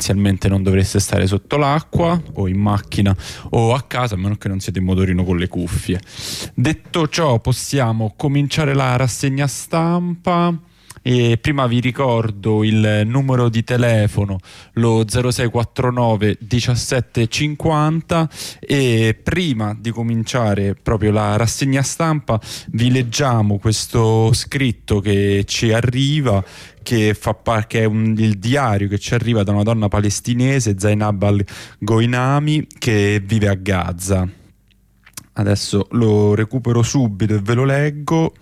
inizialmente non dovreste stare sotto l'acqua o in macchina o a casa, a meno che non siete in motorino con le cuffie. Detto ciò, possiamo cominciare la rassegna stampa. E prima vi ricordo il numero di telefono, lo 0649 1750, e prima di cominciare proprio la rassegna stampa vi leggiamo questo scritto che ci arriva, che è il diario che ci arriva da una donna palestinese, Zainab al-Goinami, che vive a Gaza. Adesso lo recupero subito e ve lo leggo.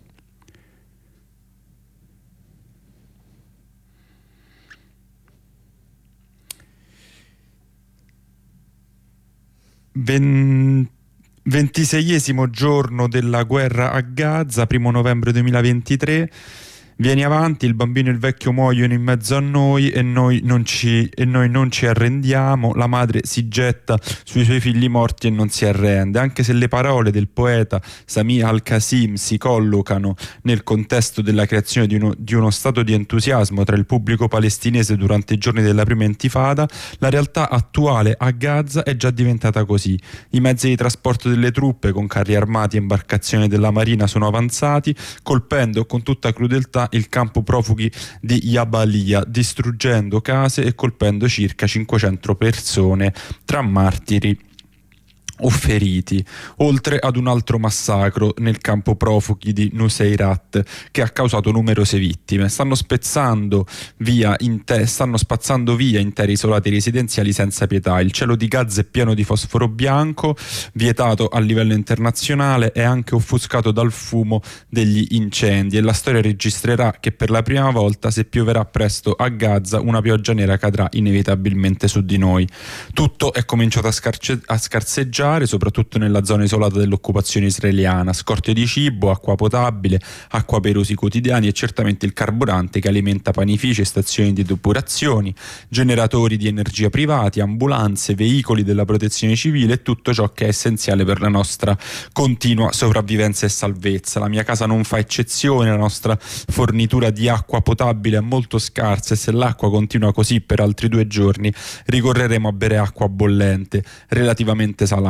Ventiseiesimo giorno della guerra a Gaza, 1 novembre 2023. Vieni avanti, il bambino e il vecchio muoiono in mezzo a noi e noi non ci arrendiamo. La madre si getta sui suoi figli morti e non si arrende. Anche se le parole del poeta Sami al-Qasim si collocano nel contesto della creazione di uno stato di entusiasmo tra il pubblico palestinese durante i giorni della prima intifada, la realtà attuale a Gaza è già diventata così. I mezzi di trasporto delle truppe con carri armati e imbarcazioni della marina sono avanzati, colpendo con tutta crudeltà il campo profughi di Jabalia, distruggendo case e colpendo circa 500 persone tra martiri o feriti, oltre ad un altro massacro nel campo profughi di Nuseirat che ha causato numerose vittime. Stanno spazzando via interi isolati residenziali senza pietà. Il cielo di Gaza è pieno di fosforo bianco, vietato a livello internazionale, è anche offuscato dal fumo degli incendi, e la storia registrerà che per la prima volta, se pioverà presto a Gaza, una pioggia nera cadrà inevitabilmente su di noi. Tutto è cominciato a scarseggiare, soprattutto nella zona isolata dell'occupazione israeliana. Scorte di cibo, acqua potabile, acqua per usi quotidiani e certamente il carburante che alimenta panifici e stazioni di depurazioni, generatori di energia privati, ambulanze, veicoli della protezione civile e tutto ciò che è essenziale per la nostra continua sopravvivenza e salvezza. La mia casa non fa eccezione, la nostra fornitura di acqua potabile è molto scarsa e se l'acqua continua così per altri 2 giorni ricorreremo a bere acqua bollente, relativamente salata.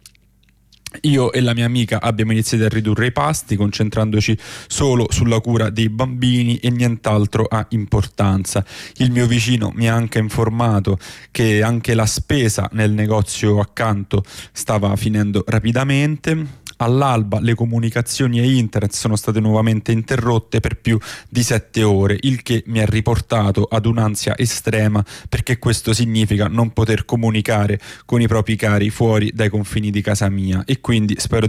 Io e la mia amica abbiamo iniziato a ridurre i pasti, concentrandoci solo sulla cura dei bambini e nient'altro ha importanza. Il mio vicino mi ha anche informato che anche la spesa nel negozio accanto stava finendo rapidamente. All'alba le comunicazioni e internet sono state nuovamente interrotte per più di 7 ore, il che mi ha riportato ad un'ansia estrema, perché questo significa non poter comunicare con i propri cari fuori dai confini di casa mia, e quindi spero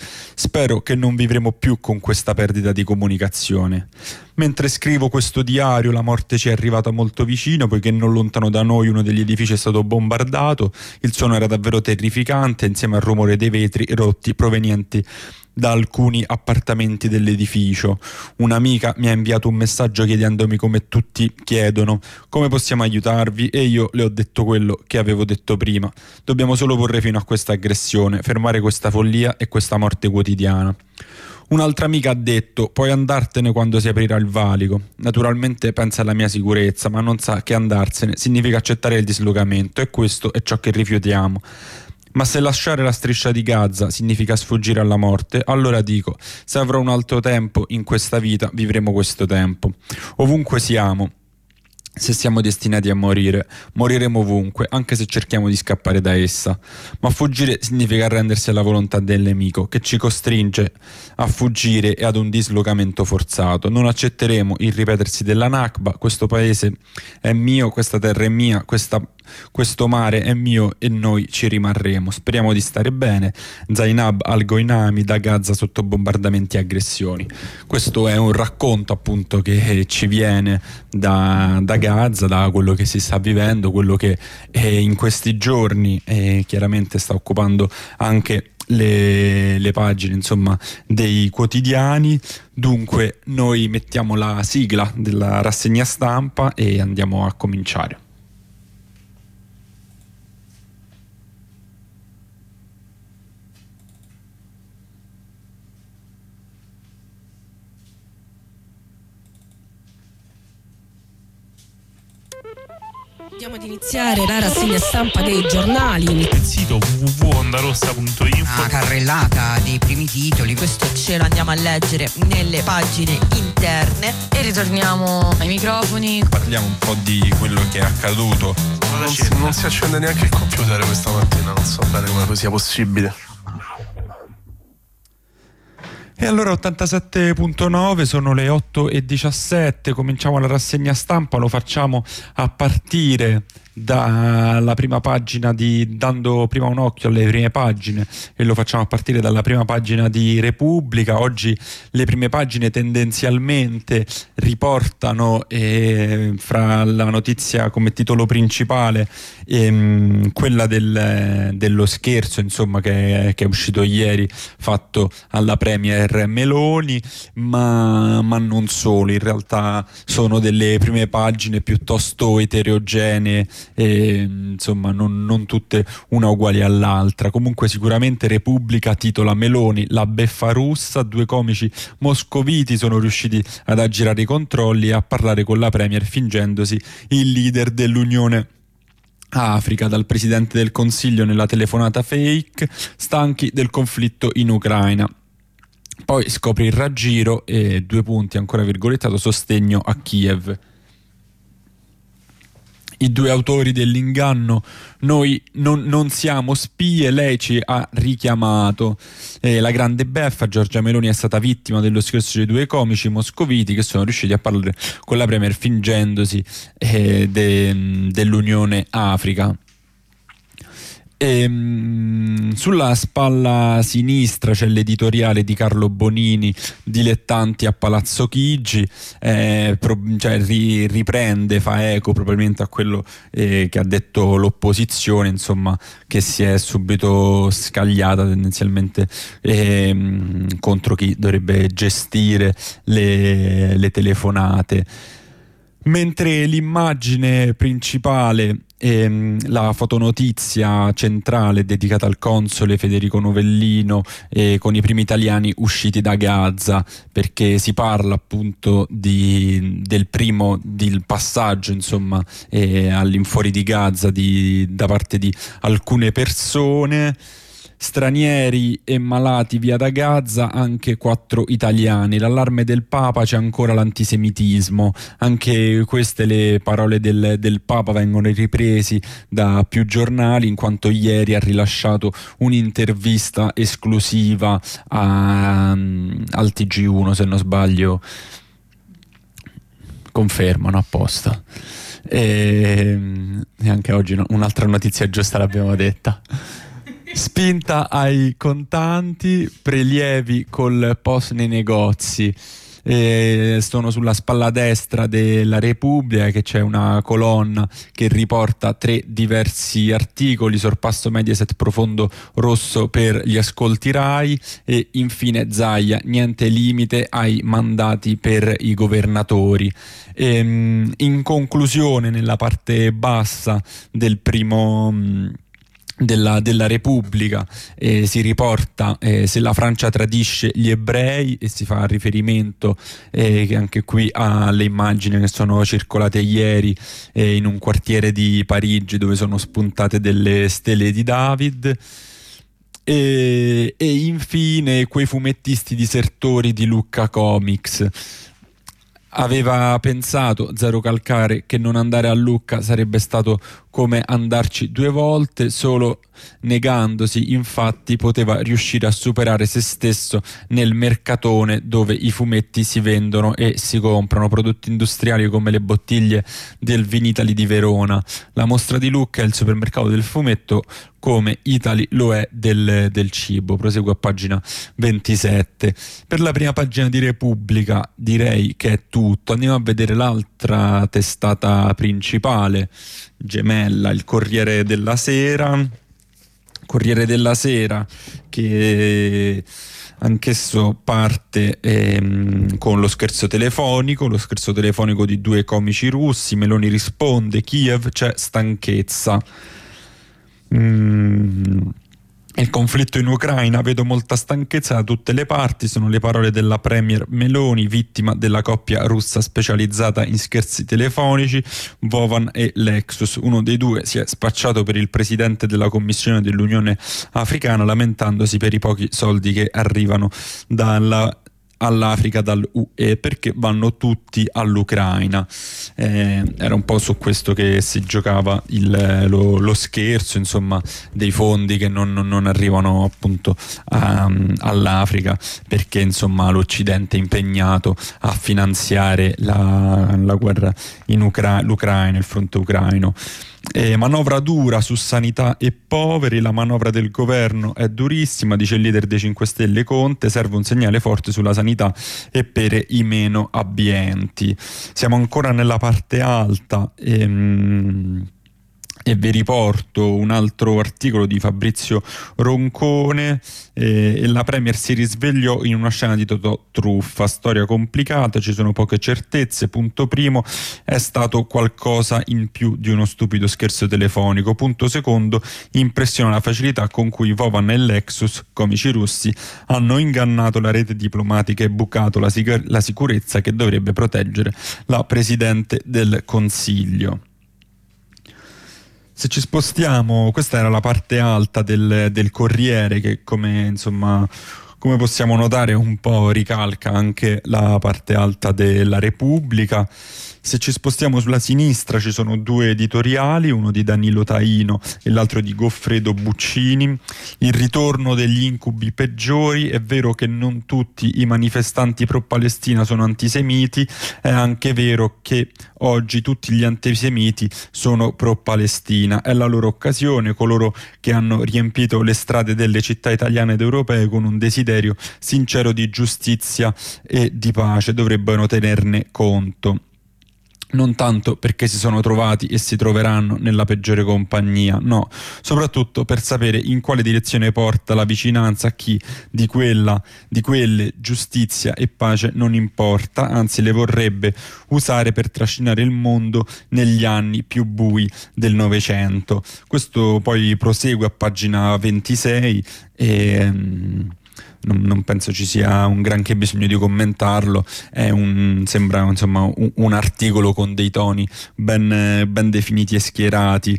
che non vivremo più con questa perdita di comunicazione. Mentre scrivo questo diario, la morte ci è arrivata molto vicino, poiché non lontano da noi uno degli edifici è stato bombardato. Il suono era davvero terrificante, insieme al rumore dei vetri rotti provenienti da alcuni appartamenti dell'edificio. Un'amica mi ha inviato un messaggio chiedendomi, come tutti chiedono, come possiamo aiutarvi, e io le ho detto quello che avevo detto prima. Dobbiamo solo porre fino a questa aggressione, fermare questa follia e questa morte quotidiana. Un'altra amica ha detto: puoi andartene quando si aprirà il valico. Naturalmente pensa alla mia sicurezza, ma non sa che andarsene significa accettare il dislocamento, e questo è ciò che rifiutiamo. Ma se lasciare la striscia di Gaza significa sfuggire alla morte, allora dico: se avrò un altro tempo in questa vita, vivremo questo tempo. Ovunque siamo, se siamo destinati a morire, moriremo ovunque, anche se cerchiamo di scappare da essa. Ma fuggire significa arrendersi alla volontà del nemico, che ci costringe a fuggire e ad un dislocamento forzato. Non accetteremo il ripetersi della Nakba. Questo paese è mio, questa terra è mia, questo mare è mio e noi ci rimarremo. Speriamo di stare bene. Zainab al-Goinami, da Gaza sotto bombardamenti e aggressioni. Questo è un racconto appunto che ci viene da Gaza, da quello che si sta vivendo, quello che in questi giorni chiaramente sta occupando anche le pagine, insomma, dei quotidiani. Dunque noi mettiamo la sigla della rassegna stampa e andiamo a cominciare. Andiamo ad iniziare la rassegna stampa dei giornali. Il sito www.ondarossa.info. Una carrellata dei primi titoli. Questo ce lo andiamo a leggere nelle pagine interne E ritorniamo ai microfoni. Parliamo un po' di quello che è accaduto. Non si accende neanche il computer questa mattina, non so bene come sia possibile. E allora 87.9, sono le 8:17, cominciamo la rassegna stampa, lo facciamo a partire dalla prima pagina dando prima un occhio alle prime pagine, e lo facciamo a partire dalla prima pagina di Repubblica. Oggi le prime pagine tendenzialmente riportano fra la notizia come titolo principale quella dello scherzo, insomma, che è uscito ieri, fatto alla Premier Meloni, ma non solo. In realtà sono delle prime pagine piuttosto eterogenee, insomma non tutte una uguali all'altra. Comunque sicuramente Repubblica titola: Meloni, la beffa russa, 2 comici moscoviti sono riusciti ad aggirare i controlli e a parlare con la Premier fingendosi il leader dell'Unione Africa. Dal Presidente del Consiglio nella telefonata fake, stanchi del conflitto in Ucraina. Poi scopre il raggiro e 2 punti ancora virgolettato, sostegno a Kiev. I 2 autori dell'inganno: noi non siamo spie, lei ci ha richiamato. La grande beffa: Giorgia Meloni è stata vittima dello scherzo dei 2 comici moscoviti che sono riusciti a parlare con la Premier fingendosi dell'Unione Africa. Sulla spalla sinistra c'è l'editoriale di Carlo Bonini, Dilettanti a Palazzo Chigi, riprende, fa eco probabilmente a quello che ha detto l'opposizione, insomma, che si è subito scagliata tendenzialmente contro chi dovrebbe gestire le telefonate. Mentre l'immagine principale, la fotonotizia centrale dedicata al console Federico Novellino con i primi italiani usciti da Gaza, perché si parla appunto del passaggio, insomma, all'infuori di Gaza da parte di alcune persone. Stranieri e malati via da Gaza, anche 4 italiani. L'allarme del Papa, c'è ancora l'antisemitismo. Anche queste le parole del Papa vengono ripresi da più giornali, in quanto ieri ha rilasciato un'intervista esclusiva al TG1, se non sbaglio. Confermano apposta. E anche oggi un'altra notizia giusta l'abbiamo detta. Spinta ai contanti, prelievi col POS nei negozi. Sono sulla spalla destra della Repubblica, che c'è una colonna che riporta 3 diversi articoli: sorpasso Mediaset, profondo rosso per gli ascolti Rai, e infine Zaia, niente limite ai mandati per i governatori. In conclusione, nella parte bassa del primo della Repubblica si riporta se la Francia tradisce gli ebrei, e si fa riferimento anche qui alle immagini che sono circolate ieri in un quartiere di Parigi, dove sono spuntate delle stele di David. E infine quei fumettisti disertori di Lucca Comics. Aveva pensato Zero Calcare che non andare a Lucca sarebbe stato come andarci 2 volte, solo negandosi infatti poteva riuscire a superare se stesso nel mercatone dove i fumetti si vendono e si comprano, prodotti industriali come le bottiglie del Vinitali di Verona. La mostra di Lucca è il supermercato del fumetto come Italy lo è del cibo. Proseguo a pagina 27. Per la prima pagina di Repubblica direi che è tutto. Andiamo a vedere l'altra testata principale, gemella, il Corriere della Sera. Corriere della Sera che anch'esso parte con lo scherzo telefonico di 2 comici russi. Meloni risponde: Kiev, c'è stanchezza. Il conflitto in Ucraina, vedo molta stanchezza da tutte le parti, sono le parole della premier Meloni, vittima della coppia russa specializzata in scherzi telefonici, Vovan e Lexus. Uno dei due si è spacciato per il presidente della Commissione dell'Unione Africana, lamentandosi per i pochi soldi che arrivano all'Africa dall'UE, perché vanno tutti all'Ucraina. Era un po' su questo che si giocava lo scherzo, insomma, dei fondi che non arrivano appunto all'Africa, perché insomma l'Occidente è impegnato a finanziare la guerra in l'Ucraina, il fronte ucraino. Manovra dura su sanità e poveri, la manovra del governo è durissima, dice il leader dei 5 Stelle Conte, serve un segnale forte sulla sanità e per i meno abbienti. Siamo ancora nella parte alta e vi riporto un altro articolo di Fabrizio Roncone. La Premier si risvegliò in una scena di Totò Truffa, storia complicata, ci sono poche certezze. Punto primo, è stato qualcosa in più di uno stupido scherzo telefonico. Punto secondo, impressiona la facilità con cui Vovan e Lexus, comici russi, hanno ingannato la rete diplomatica e bucato la sicurezza che dovrebbe proteggere la Presidente del Consiglio. Se ci spostiamo, questa era la parte alta del Corriere, che come possiamo notare un po' ricalca anche la parte alta della Repubblica. Se ci spostiamo sulla sinistra ci sono 2 editoriali, uno di Danilo Taino e l'altro di Goffredo Buccini. Il ritorno degli incubi peggiori. È vero che non tutti i manifestanti pro-Palestina sono antisemiti, è anche vero che oggi tutti gli antisemiti sono pro-Palestina. È la loro occasione, coloro che hanno riempito le strade delle città italiane ed europee con un desiderio sincero di giustizia e di pace, dovrebbero tenerne conto. Non tanto perché si sono trovati e si troveranno nella peggiore compagnia, no, soprattutto per sapere in quale direzione porta la vicinanza a chi di quelle giustizia e pace non importa, anzi le vorrebbe usare per trascinare il mondo negli anni più bui del Novecento. Questo poi prosegue a pagina 26 e non penso ci sia un granché bisogno di commentarlo. Sembra insomma un articolo con dei toni ben definiti e schierati.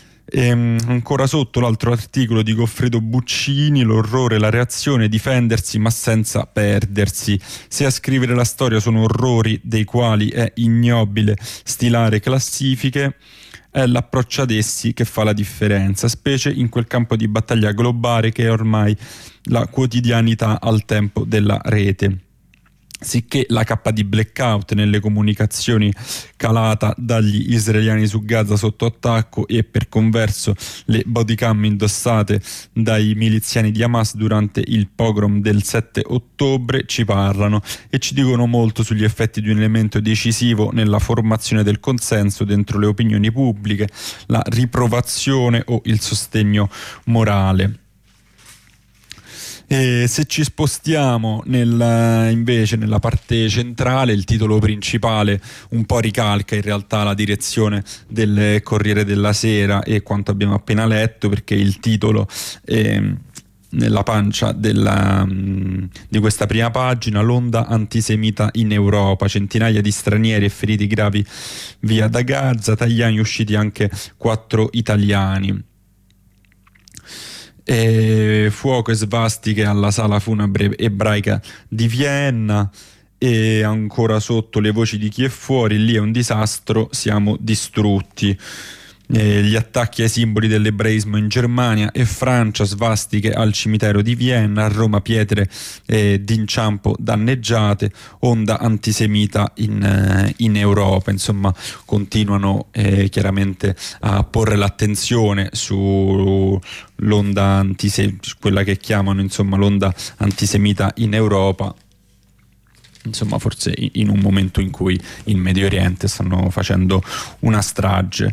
Ancora sotto l'altro articolo di Goffredo Buccini, l'orrore, la reazione, difendersi ma senza perdersi. Se a scrivere la storia sono orrori dei quali è ignobile stilare classifiche, è l'approccio ad essi che fa la differenza, specie in quel campo di battaglia globale che è ormai la quotidianità al tempo della rete. Sicché la cappa di blackout nelle comunicazioni calata dagli israeliani su Gaza sotto attacco e per converso le bodycam indossate dai miliziani di Hamas durante il pogrom del 7 ottobre ci parlano e ci dicono molto sugli effetti di un elemento decisivo nella formazione del consenso dentro le opinioni pubbliche, la riprovazione o il sostegno morale. E se ci spostiamo invece nella parte centrale, il titolo principale un po' ricalca in realtà la direzione del Corriere della Sera e quanto abbiamo appena letto, perché il titolo nella pancia di questa prima pagina: l'onda antisemita in Europa, centinaia di stranieri e feriti gravi via da Gaza, italiani usciti anche 4 italiani. Fuoco e svastiche alla sala funebre ebraica di Vienna. E ancora sotto le voci di chi è fuori: lì è un disastro, siamo distrutti. Gli attacchi ai simboli dell'ebraismo in Germania e Francia, svastiche al cimitero di Vienna, a Roma pietre d'inciampo danneggiate, onda antisemita in Europa. Insomma, continuano chiaramente a porre l'attenzione sull'onda quella che chiamano insomma l'onda antisemita in Europa. Insomma, forse in un momento in cui in Medio Oriente stanno facendo una strage.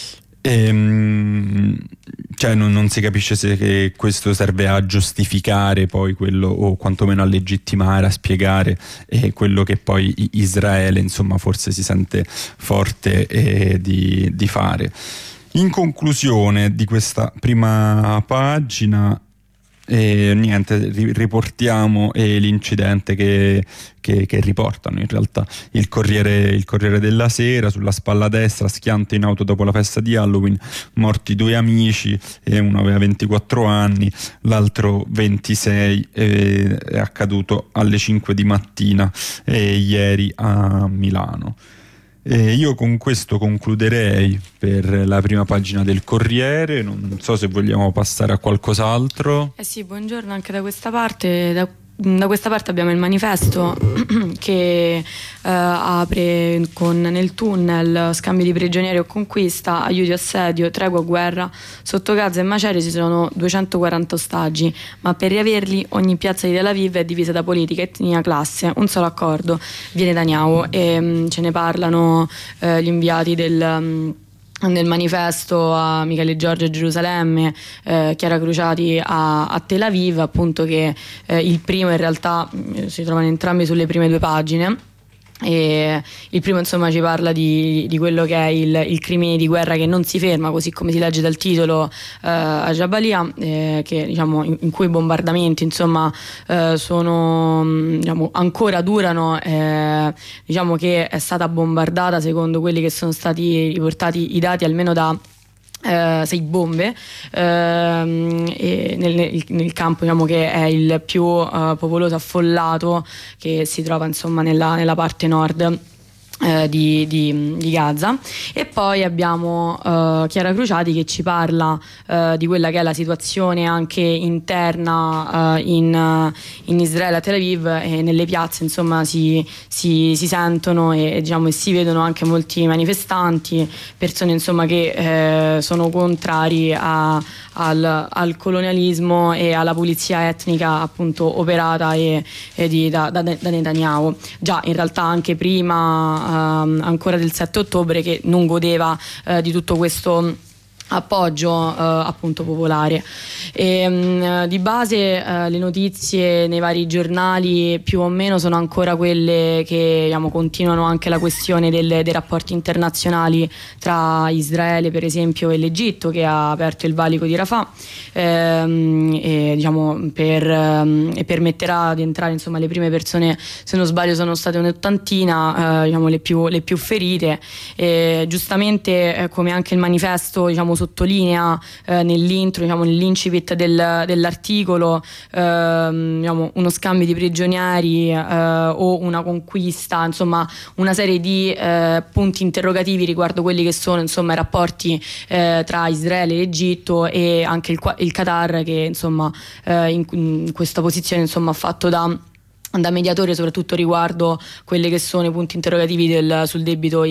Non si capisce se questo serve a giustificare poi quello, o quantomeno a legittimare, a spiegare quello che poi Israele insomma forse si sente forte di fare. In conclusione di questa prima pagina E niente, riportiamo l'incidente che riportano in realtà il Corriere della Sera. Sulla spalla destra, schianto in auto dopo la festa di Halloween, morti 2 amici, e uno aveva 24 anni, l'altro 26, è accaduto alle 5 di mattina ieri a Milano. Io con questo concluderei per la prima pagina del Corriere. Non so se vogliamo passare a qualcos'altro. Sì, buongiorno anche da questa parte. Da questa parte abbiamo il manifesto che apre con nel tunnel scambi di prigionieri o conquista, aiuti assedio, tregua o guerra. Sotto Gaza e macerie ci sono 240 ostaggi, ma per riaverli ogni piazza di Tel Aviv è divisa da politica, etnia, classe. Un solo accordo, viene Netanyahu, e ce ne parlano gli inviati nel manifesto a Michele Giorgio a Gerusalemme, Chiara Cruciati a Tel Aviv, appunto, che il primo in realtà si trovano entrambi sulle prime 2 pagine. E il primo insomma ci parla di quello che è il crimine di guerra che non si ferma, così come si legge dal titolo, a Jabalia, che diciamo in cui i bombardamenti insomma sono, diciamo, ancora durano. Diciamo che è stata bombardata, secondo quelli che sono stati riportati i dati, almeno da 6 bombe, e nel campo, diciamo, che è il più popoloso, affollato, che si trova insomma nella parte nord di Gaza. E poi abbiamo Chiara Cruciati che ci parla di quella che è la situazione anche interna in Israele, a Tel Aviv, e nelle piazze insomma si sentono e diciamo e si vedono anche molti manifestanti, persone insomma che sono contrari al colonialismo e alla pulizia etnica, appunto, operata da Netanyahu. Già in realtà anche prima, ancora del 7 ottobre, che non godeva di tutto questo appoggio appunto popolare. Di base le notizie nei vari giornali più o meno sono ancora quelle che, diciamo, continuano anche la questione dei rapporti internazionali tra Israele per esempio e l'Egitto, che ha aperto il valico di Rafah, e diciamo permetterà di entrare insomma le prime persone, se non sbaglio sono state un'ottantina, diciamo le più ferite. Giustamente come anche il manifesto, diciamo, sottolinea nell'intro, diciamo, nell'incipit dell'articolo, diciamo, uno scambio di prigionieri o una conquista, insomma una serie di punti interrogativi riguardo quelli che sono insomma i rapporti tra Israele e Egitto, e anche il Qatar, che insomma in questa posizione insomma ha fatto da mediatore, soprattutto riguardo quelli che sono i punti interrogativi sul debito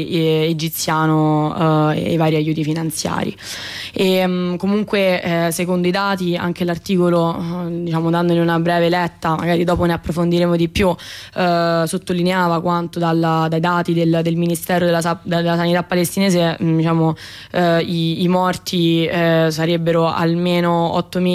egiziano e i vari aiuti finanziari. E comunque secondo i dati, anche l'articolo, diciamo, dandone una breve letta, magari dopo ne approfondiremo di più, sottolineava quanto dai dati del Ministero della Sanità palestinese, diciamo, i morti sarebbero almeno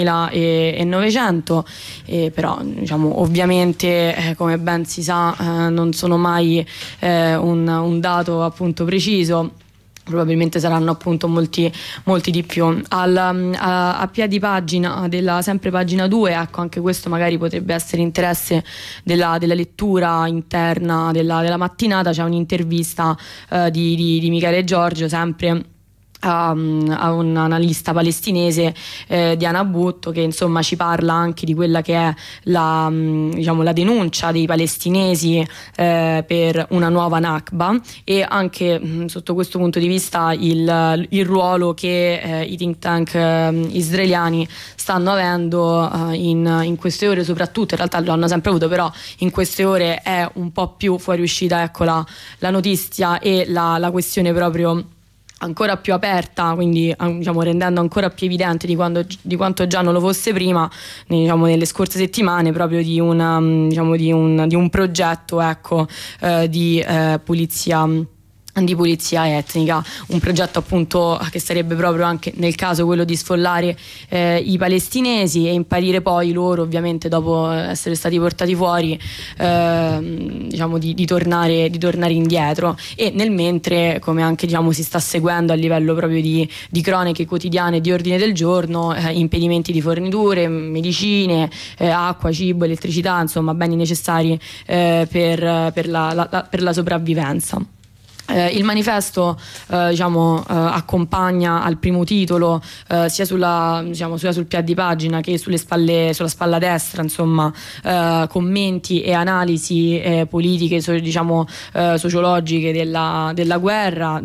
8.900, però diciamo ovviamente come ben si sa non sono mai un dato appunto preciso. Probabilmente saranno appunto molti di più. A piedi pagina della sempre pagina 2, ecco, anche questo magari potrebbe essere interesse della lettura interna della mattinata. C'è un'intervista di Michele Giorgio, sempre a un analista palestinese, Diana Butto, che insomma ci parla anche di quella che è la denuncia dei palestinesi per una nuova Nakba, e anche sotto questo punto di vista il ruolo che i think tank israeliani stanno avendo in queste ore, soprattutto. In realtà lo hanno sempre avuto, però in queste ore è un po' più fuoriuscita, ecco, la notizia e la questione proprio ancora più aperta, quindi diciamo rendendo ancora più evidente di quanto già non lo fosse prima, diciamo, nelle scorse settimane, proprio di un progetto, ecco, di pulizia di pulizia etnica, un progetto appunto che sarebbe proprio anche nel caso quello di sfollare i palestinesi e impedire poi loro, ovviamente dopo essere stati portati fuori, diciamo di tornare indietro. E nel mentre, come anche diciamo si sta seguendo a livello proprio di cronache quotidiane, di ordine del giorno, impedimenti di forniture, medicine, acqua, cibo, elettricità, insomma beni necessari per la sopravvivenza. Il manifesto accompagna al primo titolo sia sul pied di pagina che sulla spalla destra, insomma, commenti e analisi politiche, sociologiche della guerra,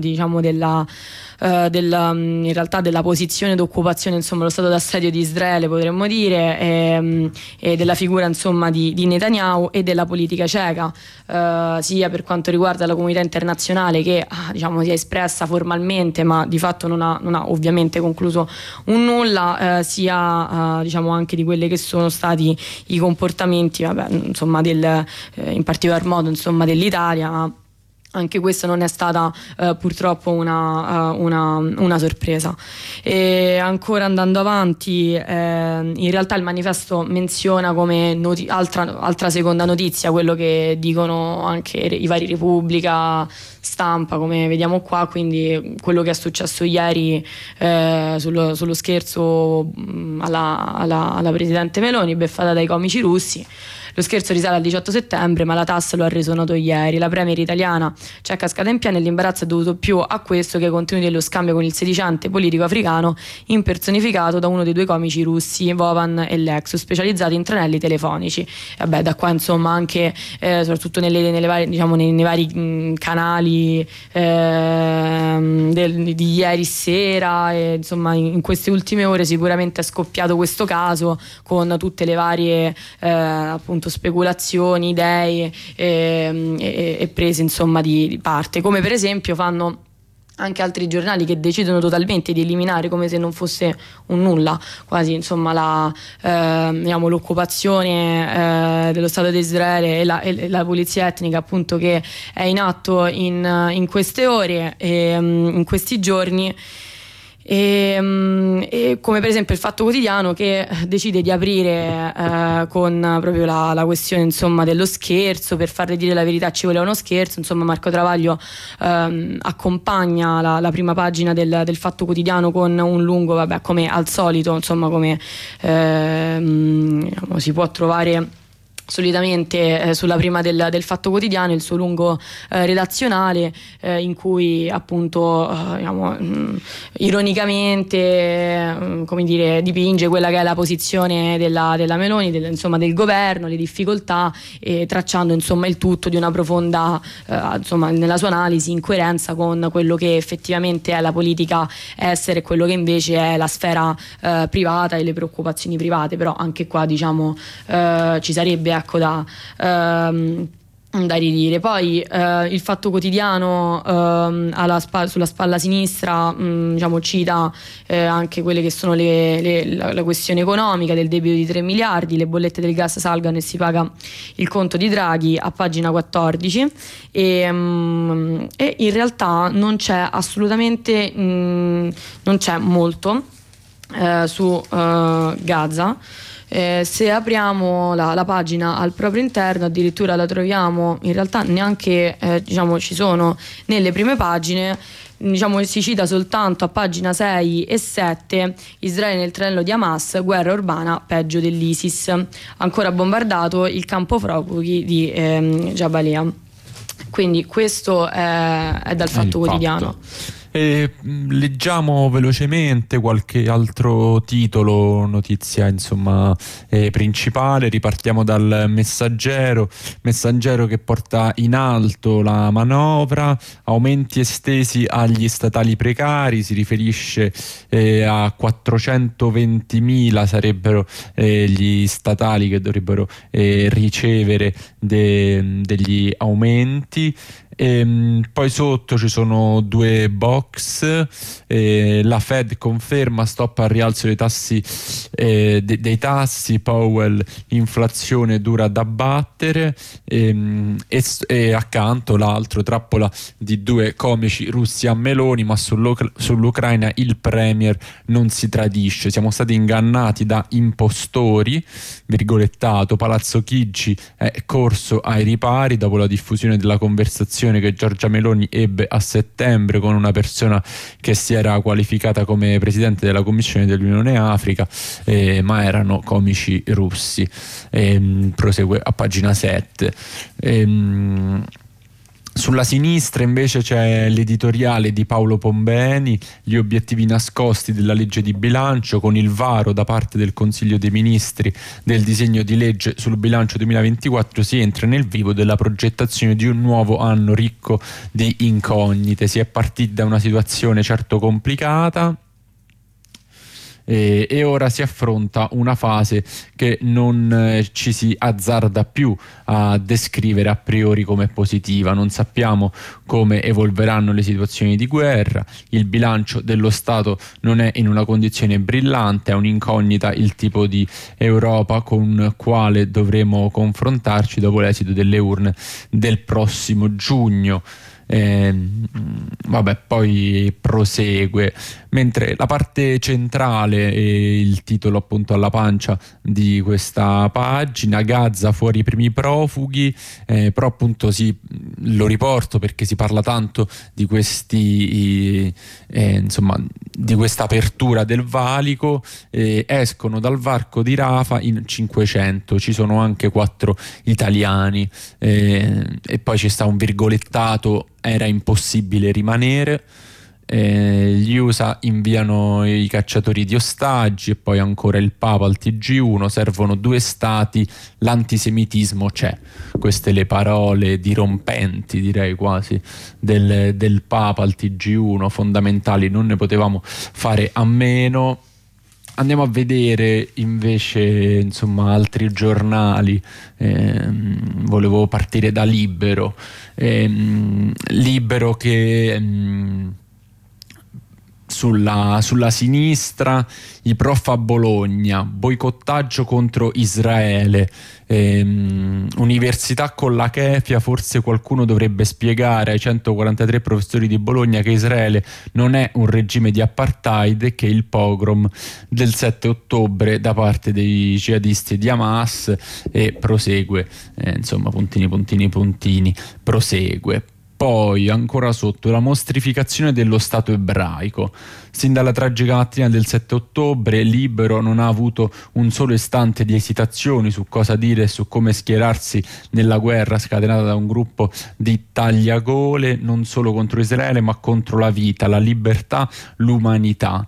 in realtà della posizione d'occupazione, insomma, lo stato d'assedio di Israele, potremmo dire, e della figura, insomma, di Netanyahu e della politica cieca, sia per quanto riguarda la comunità internazionale, che si è espressa formalmente ma di fatto non ha ovviamente concluso un nulla, sia anche di quelli che sono stati i comportamenti, insomma, in particolar modo, insomma, dell'Italia. Anche questa non è stata purtroppo una sorpresa. E ancora andando avanti, in realtà il manifesto menziona come altra seconda notizia quello che dicono anche i vari Repubblica, Stampa, come vediamo qua, quindi quello che è successo ieri sullo scherzo alla presidente Meloni, beffata dai comici russi. Lo scherzo risale al 18 settembre, ma la TASS lo ha reso noto ieri. La premier italiana c'è cascata in pieno e l'imbarazzo è dovuto più a questo che ai contenuti dello scambio con il sedicente politico africano impersonificato da uno dei due comici russi, Vovan e Lexus, specializzati in tranelli telefonici. Da qua, insomma, anche soprattutto nei vari canali di ieri sera, e insomma in queste ultime ore sicuramente è scoppiato questo caso con tutte le varie appunto speculazioni, idee e prese, insomma, di parte, come per esempio fanno anche altri giornali che decidono totalmente di eliminare, come se non fosse un nulla, quasi, insomma, l'occupazione dello Stato di Israele e la pulizia etnica, appunto, che è in atto in queste ore e in questi giorni. E come per esempio il Fatto Quotidiano, che decide di aprire con proprio la questione, insomma, dello scherzo. Per farle dire la verità ci voleva uno scherzo, insomma. Marco Travaglio accompagna la prima pagina del Fatto Quotidiano con un lungo, come al solito, insomma, come si può trovare solitamente sulla prima del Fatto Quotidiano, il suo lungo redazionale, in cui appunto ironicamente come dire, dipinge quella che è la posizione della Meloni, del governo, le difficoltà, tracciando, insomma, il tutto di una profonda nella sua analisi, in coerenza con quello che effettivamente è la politica estera e quello che invece è la sfera privata e le preoccupazioni private. Però anche qua, ci sarebbe, da ridire. Poi il Fatto Quotidiano sulla spalla sinistra cita anche quelle che sono la questione economica del debito di 3 miliardi, le bollette del gas salgono e si paga il conto di Draghi, a pagina 14, e in realtà non c'è assolutamente non c'è molto su Gaza. Se apriamo la pagina al proprio interno, addirittura la troviamo, in realtà neanche ci sono nelle prime pagine. Si cita soltanto a pagina 6 e 7: Israele nel tranello di Hamas, guerra urbana peggio dell'ISIS, ancora bombardato il campo profughi di Jabalia. Quindi questo è dal Fatto Quotidiano. Leggiamo velocemente qualche altro titolo, notizia, insomma, principale. Ripartiamo dal Messaggero che porta in alto la manovra, aumenti estesi agli statali precari. Si riferisce a 420.000 sarebbero gli statali che dovrebbero ricevere degli aumenti. Poi sotto ci sono due box, la Fed conferma stop al rialzo dei tassi, dei tassi, Powell, inflazione dura da battere, e accanto l'altro, trappola di due comici russi a Meloni, ma sull'Ucraina il premier non si tradisce, siamo stati ingannati da impostori, virgolettato, Palazzo Chigi è corso ai ripari dopo la diffusione della conversazione che Giorgia Meloni ebbe a settembre con una persona che si era qualificata come presidente della Commissione dell'Unione Africa, ma erano comici russi. Prosegue a pagina 7. Sulla sinistra invece c'è l'editoriale di Paolo Pombeni, gli obiettivi nascosti della legge di bilancio, con il varo da parte del Consiglio dei Ministri del disegno di legge sul bilancio 2024 si entra nel vivo della progettazione di un nuovo anno ricco di incognite. Si è partiti da una situazione certo complicata, e ora si affronta una fase che non ci si azzarda più a descrivere a priori come positiva. Non sappiamo come evolveranno le situazioni di guerra, il bilancio dello Stato non è in una condizione brillante, è un'incognita il tipo di Europa con quale dovremo confrontarci dopo l'esito delle urne del prossimo giugno. Poi prosegue, mentre la parte centrale e il titolo appunto alla pancia di questa pagina, Gaza fuori i primi profughi, però appunto lo riporto perché si parla tanto di questi di questa apertura del valico, escono dal varco di Rafah in 500, ci sono anche 4 italiani, e poi ci sta un virgolettato, era impossibile rimanere. Gli USA inviano i cacciatori di ostaggi, e poi ancora il Papa al TG1, servono 2 stati, l'antisemitismo c'è. Queste le parole dirompenti, direi quasi, del Papa al TG1, fondamentali, non ne potevamo fare a meno. Andiamo a vedere invece altri giornali. Volevo partire da Libero. Libero che sulla sinistra, i prof a Bologna, boicottaggio contro Israele, università con la kefia, forse qualcuno dovrebbe spiegare ai 143 professori di Bologna che Israele non è un regime di apartheid e che il pogrom del 7 ottobre da parte dei jihadisti di Hamas, e prosegue, puntini, prosegue. Poi ancora sotto, la mostrificazione dello Stato ebraico. Sin dalla tragica mattina del 7 ottobre Libero non ha avuto un solo istante di esitazioni su cosa dire e su come schierarsi nella guerra scatenata da un gruppo di tagliagole, non solo contro Israele ma contro la vita, la libertà, l'umanità.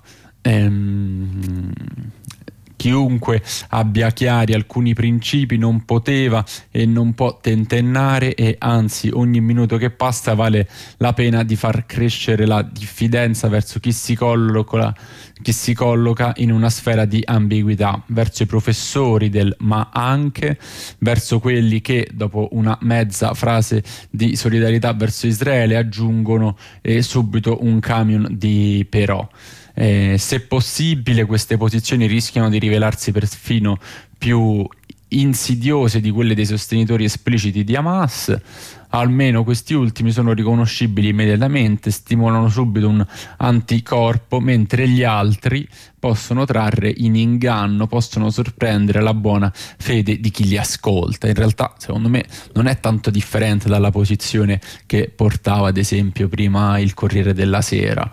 Chiunque abbia chiari alcuni principi non poteva e non può tentennare, e anzi ogni minuto che passa vale la pena di far crescere la diffidenza verso chi si colloca in una sfera di ambiguità, verso i professori del ma anche, verso quelli che dopo una mezza frase di solidarietà verso Israele aggiungono subito un camion di però. Se possibile, queste posizioni rischiano di rivelarsi perfino più insidiose di quelle dei sostenitori espliciti di Hamas. Almeno questi ultimi sono riconoscibili immediatamente, stimolano subito un anticorpo, mentre gli altri possono trarre in inganno, possono sorprendere la buona fede di chi li ascolta. In realtà, secondo me, non è tanto differente dalla posizione che portava ad esempio prima il Corriere della Sera,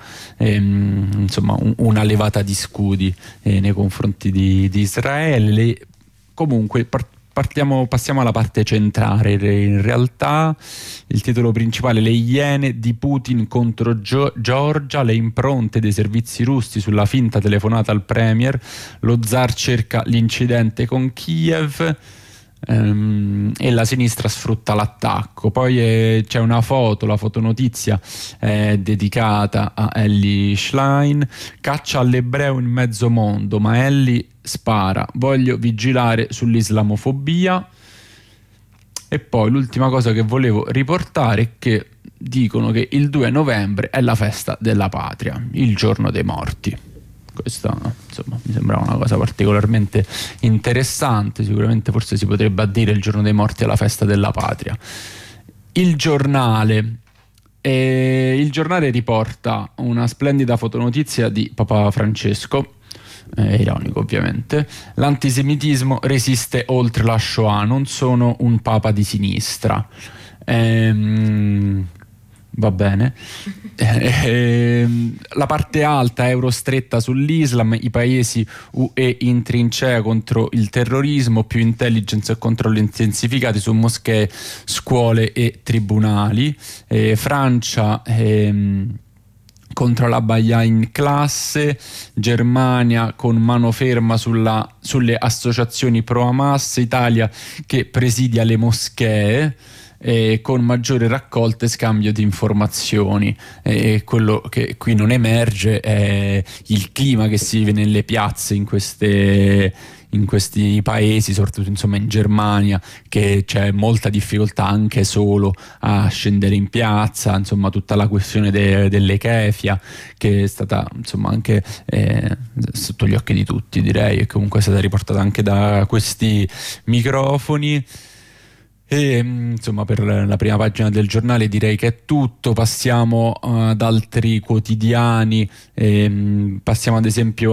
una levata di scudi nei confronti di Israele. Comunque passiamo alla parte centrale. In realtà il titolo principale: le iene di Putin contro Georgia, le impronte dei servizi russi sulla finta telefonata al premier, lo zar cerca l'incidente con Kiev, e la sinistra sfrutta l'attacco. Poi c'è una foto, la fotonotizia dedicata a Elly Schlein: caccia all'ebreo in mezzo mondo, ma Elly spara, voglio vigilare sull'islamofobia. E poi l'ultima cosa che volevo riportare è che dicono che il 2 novembre è la festa della patria, il giorno dei morti. Questa, insomma, mi sembrava una cosa particolarmente interessante. Sicuramente forse si potrebbe addire il giorno dei morti alla festa della patria. Il giornale riporta una splendida fotonotizia di Papa Francesco, ironico ovviamente: l'antisemitismo resiste oltre la Shoah, non sono un papa di sinistra. Va bene. La parte alta, euro stretta sull'Islam, i paesi UE in trincea contro il terrorismo, più intelligence e controlli intensificati su moschee, scuole e tribunali. Francia contro la Baia in classe, Germania con mano ferma sulle associazioni pro Hamas, Italia che presidia le moschee, con maggiore raccolta e scambio di informazioni. Quello che qui non emerge è il clima che si vive nelle piazze in questi paesi, soprattutto insomma in Germania, che c'è molta difficoltà anche solo a scendere in piazza. Insomma, tutta la questione delle kefia, che è stata insomma anche sotto gli occhi di tutti, direi, e comunque è stata riportata anche da questi microfoni. E insomma, per la prima pagina del giornale direi che è tutto. Passiamo ad altri quotidiani. Passiamo ad esempio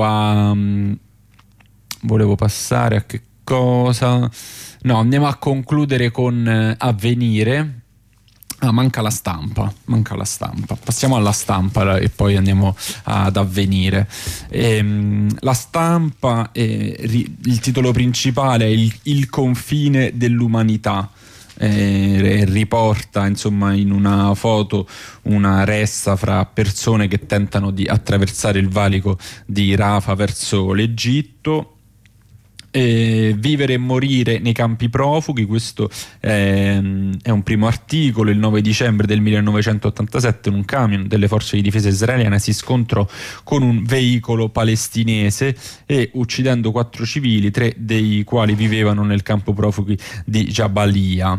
volevo passare a che cosa? No, andiamo a concludere con Avvenire. Manca la stampa. Passiamo alla stampa e poi andiamo ad Avvenire. La stampa, il titolo principale è il confine dell'umanità. Riporta insomma in una foto una ressa fra persone che tentano di attraversare il valico di Rafah verso l'Egitto. Vivere e morire nei campi profughi, questo è un primo articolo. Il 9 dicembre del 1987 un camion delle forze di difesa israeliane si scontrò con un veicolo palestinese e uccidendo 4 civili, 3 dei quali vivevano nel campo profughi di Jabalia.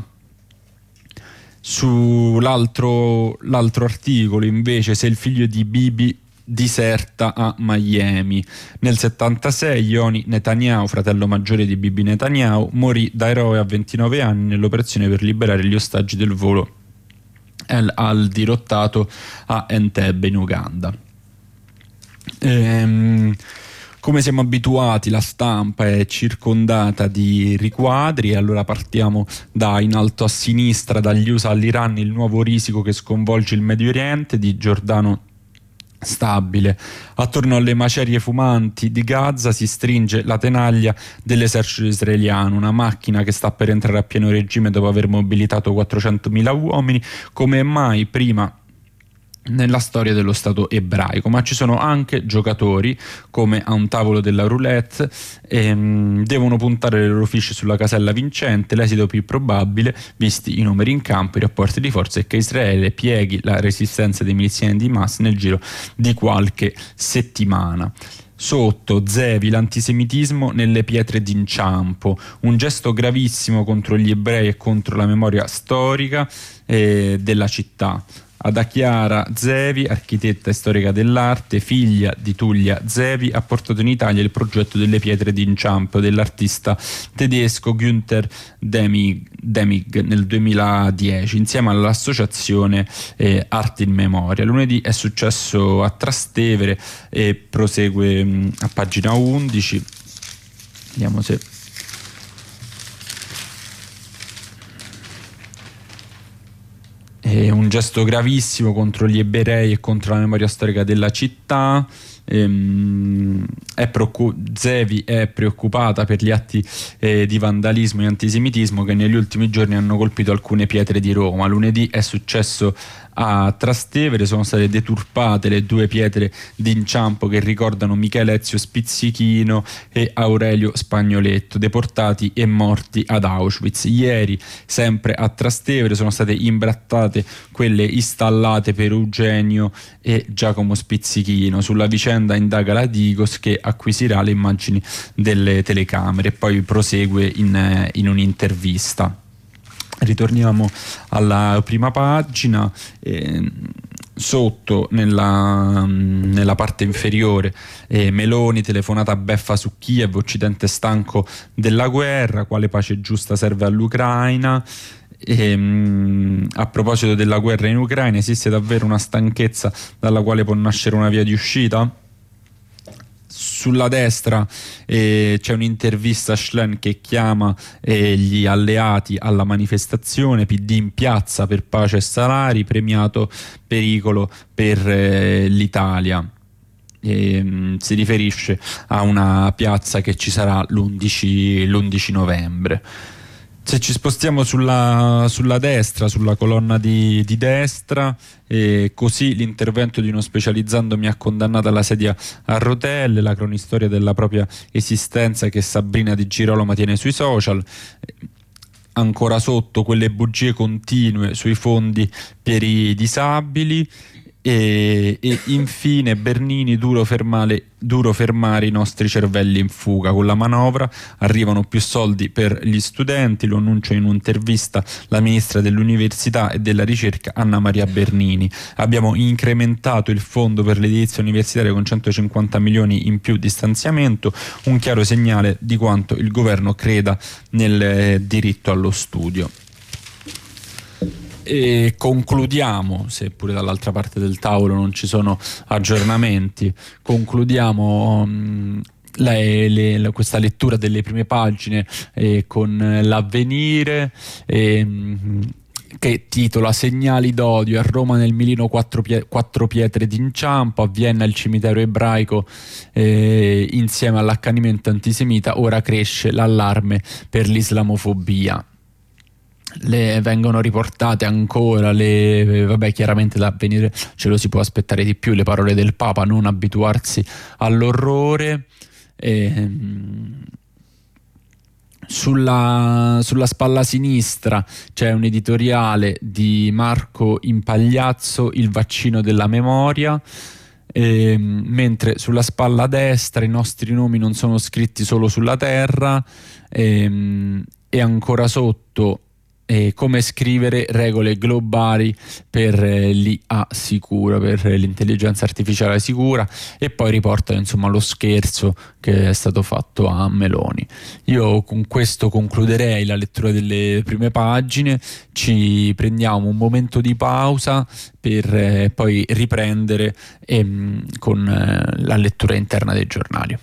L'altro articolo invece, se il figlio di Bibi diserta a Miami. Nel 76 Yoni Netanyahu, fratello maggiore di Bibi Netanyahu, morì da eroe a 29 anni nell'operazione per liberare gli ostaggi del volo al dirottato a Entebbe in Uganda. Come siamo abituati, la stampa è circondata di riquadri, e allora partiamo da in alto a sinistra: dagli USA all'Iran, il nuovo risico che sconvolge il Medio Oriente, di Giordano Stabile. Attorno alle macerie fumanti di Gaza si stringe la tenaglia dell'esercito israeliano, una macchina che sta per entrare a pieno regime dopo aver mobilitato 400.000 uomini, come mai prima nella storia dello Stato ebraico. Ma ci sono anche giocatori, come a un tavolo della roulette, devono puntare le loro fiche sulla casella vincente, l'esito più probabile visti i numeri in campo, i rapporti di forza, è che Israele pieghi la resistenza dei miliziani di Hamas nel giro di qualche settimana. Sotto, Zevi, l'antisemitismo nelle pietre d'inciampo, un gesto gravissimo contro gli ebrei e contro la memoria storica della città. Ada Chiara Zevi, architetta e storica dell'arte, figlia di Tullia Zevi, ha portato in Italia il progetto delle pietre d'inciampo dell'artista tedesco Günther Demig nel 2010, insieme all'associazione Arte in Memoria. Lunedì è successo a Trastevere e prosegue a pagina 11. Vediamo se... È un gesto gravissimo contro gli ebrei e contro la memoria storica della città. Zevi è preoccupata per gli atti di vandalismo e antisemitismo che negli ultimi giorni hanno colpito alcune pietre di Roma. Lunedì è successo a Trastevere, sono state deturpate le 2 pietre d'inciampo che ricordano Michele Ezio Spizzichino e Aurelio Spagnoletto, deportati e morti ad Auschwitz. Ieri, sempre a Trastevere, sono state imbrattate quelle installate per Eugenio e Giacomo Spizzichino. Sulla vicenda indaga la Digos, che acquisirà le immagini delle telecamere e poi prosegue in un'intervista. Ritorniamo alla prima pagina. Sotto nella parte inferiore Meloni, telefonata beffa su Kiev, Occidente stanco della guerra, quale pace giusta serve all'Ucraina. A proposito della guerra in Ucraina, esiste davvero una stanchezza dalla quale può nascere una via di uscita? Sulla destra c'è un'intervista a Schlein che chiama gli alleati alla manifestazione, PD in piazza per pace e salari, premiato pericolo per l'Italia. Si riferisce a una piazza che ci sarà l'11 novembre. Se ci spostiamo sulla destra, sulla colonna di destra, così l'intervento di uno specializzando mi ha condannato alla sedia a rotelle, la cronistoria della propria esistenza che Sabrina Di Girolamo tiene sui social. Ancora sotto, quelle bugie continue sui fondi per i disabili. E infine Bernini, duro fermare i nostri cervelli in fuga. Con la manovra arrivano più soldi per gli studenti, lo annuncia in un'intervista la ministra dell'università e della ricerca Anna Maria Bernini. Abbiamo incrementato il fondo per l'edilizia universitaria con 150 milioni in più di stanziamento, un chiaro segnale di quanto il governo creda nel diritto allo studio. E concludiamo, seppure dall'altra parte del tavolo non ci sono aggiornamenti, concludiamo questa lettura delle prime pagine con l'Avvenire, che titola Segnali d'odio, a Roma nel Milino quattro pietre d'inciampo, a Vienna il cimitero ebraico insieme all'accanimento antisemita, ora cresce l'allarme per l'islamofobia. Vengono riportate ancora chiaramente l'Avvenire ce lo si può aspettare di più, le parole del Papa, non abituarsi all'orrore. Sulla spalla sinistra c'è un editoriale di Marco Impagliazzo, Il vaccino della memoria, mentre sulla spalla destra i nostri nomi non sono scritti solo sulla terra, e ancora sotto come scrivere regole globali per l'IA sicura, per l'intelligenza artificiale sicura, e poi riportano insomma lo scherzo che è stato fatto a Meloni. Io con questo concluderei la lettura delle prime pagine, ci prendiamo un momento di pausa per poi riprendere con la lettura interna dei giornali.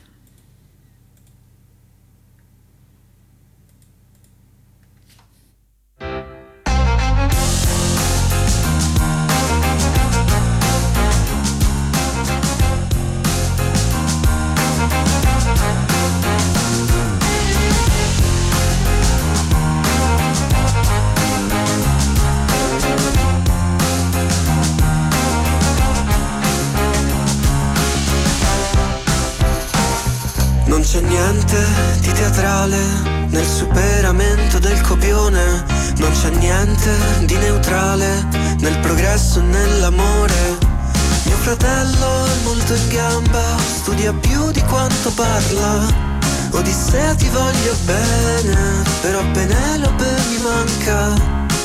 Non c'è niente di teatrale nel superamento del copione, non c'è niente di neutrale nel progresso e nell'amore. Mio fratello è molto in gamba, studia più di quanto parla. Odissea ti voglio bene, però Penelope mi manca.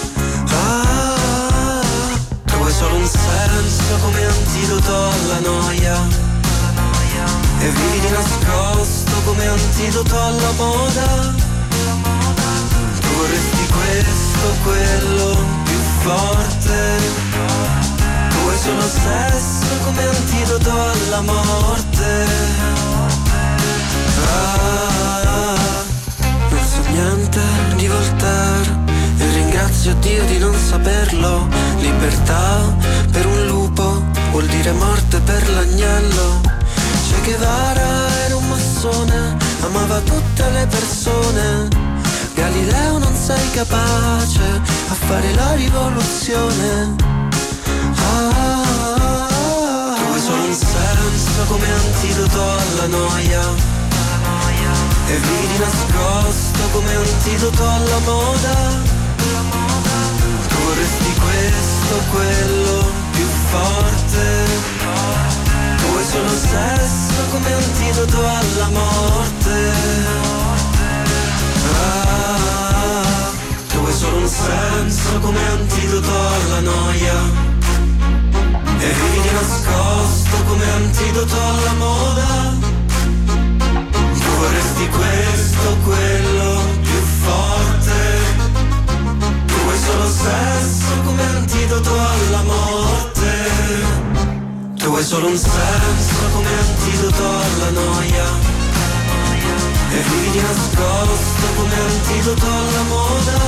Tu vuoi solo un senso come antidoto alla noia, e vivi di nascosto come antidoto alla moda. Tu vorresti questo, quello, più forte. Tu vuoi solo sesso come antidoto alla morte. Non so niente di Voltaire e ringrazio Dio di non saperlo. Libertà per un lupo vuol dire morte per l'agnello. Che Guevara era un massone, amava tutte le persone. Galileo non sei capace a fare la rivoluzione. Tu vuoi solo un senso come antidoto alla noia, e vivi nascosto come antidoto alla moda. Tu vorresti questo, quello, più forte. Vuoi solo sesso come antidoto alla morte. Tu vuoi solo un senso come antidoto alla noia. E vivi di nascosto come antidoto alla moda. Tu vorresti questo, quello, più forte. Tu vuoi solo sesso come antidoto alla morte. Tu vuoi solo un senso come antidoto alla noia. E vivi di nascosto come antidoto alla moda.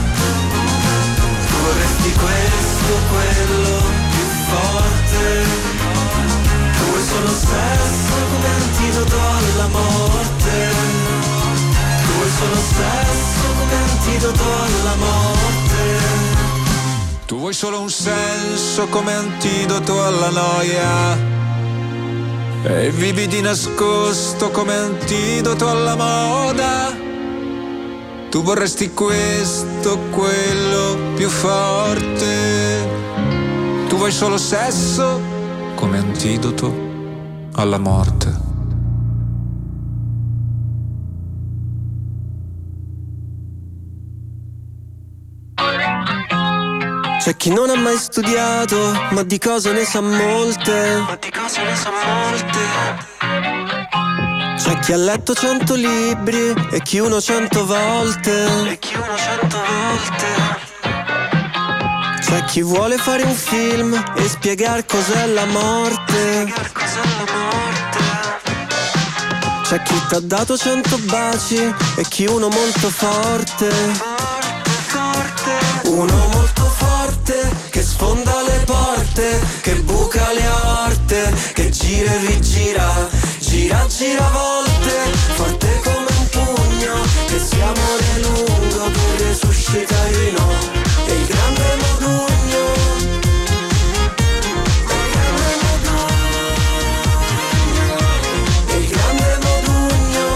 Tu vorresti questo, quello, più forte. Tu vuoi solo sesso come antidoto alla morte. Tu vuoi solo sesso come antidoto alla morte. Tu vuoi solo un senso come antidoto alla noia. E vivi di nascosto come antidoto alla moda. Tu vorresti questo, quello, più forte. Tu vuoi solo sesso come antidoto alla morte. C'è chi non ha mai studiato, ma di cose ne sa molte. C'è chi ha letto 100 libri e chi uno 100 volte. C'è chi vuole fare un film e spiegar cos'è la morte. C'è chi t'ha dato 100 baci e chi uno molto forte. Uno molto forte che sfonda le porte, che buca le aorte, che gira e rigira, gira, gira volte, forte come un pugno, che si amore lungo per resuscitare no. E il grande modugno, e il grande modugno.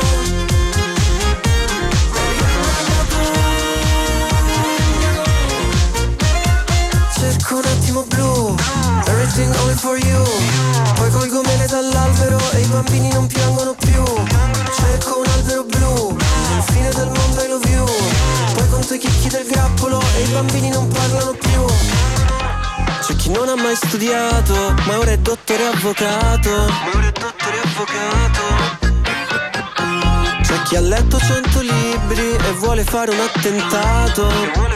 Cerco un attimo blu, everything only for you. Poi colgo mele dall'albero e i bambini non piangono più. Cerco un albero blu, il fine del mondo I love you. Poi conto i chicchi del grappolo e i bambini non parlano più. C'è chi non ha mai studiato, ma ora è dottore avvocato. C'è chi ha letto 100 libri e vuole fare un attentato.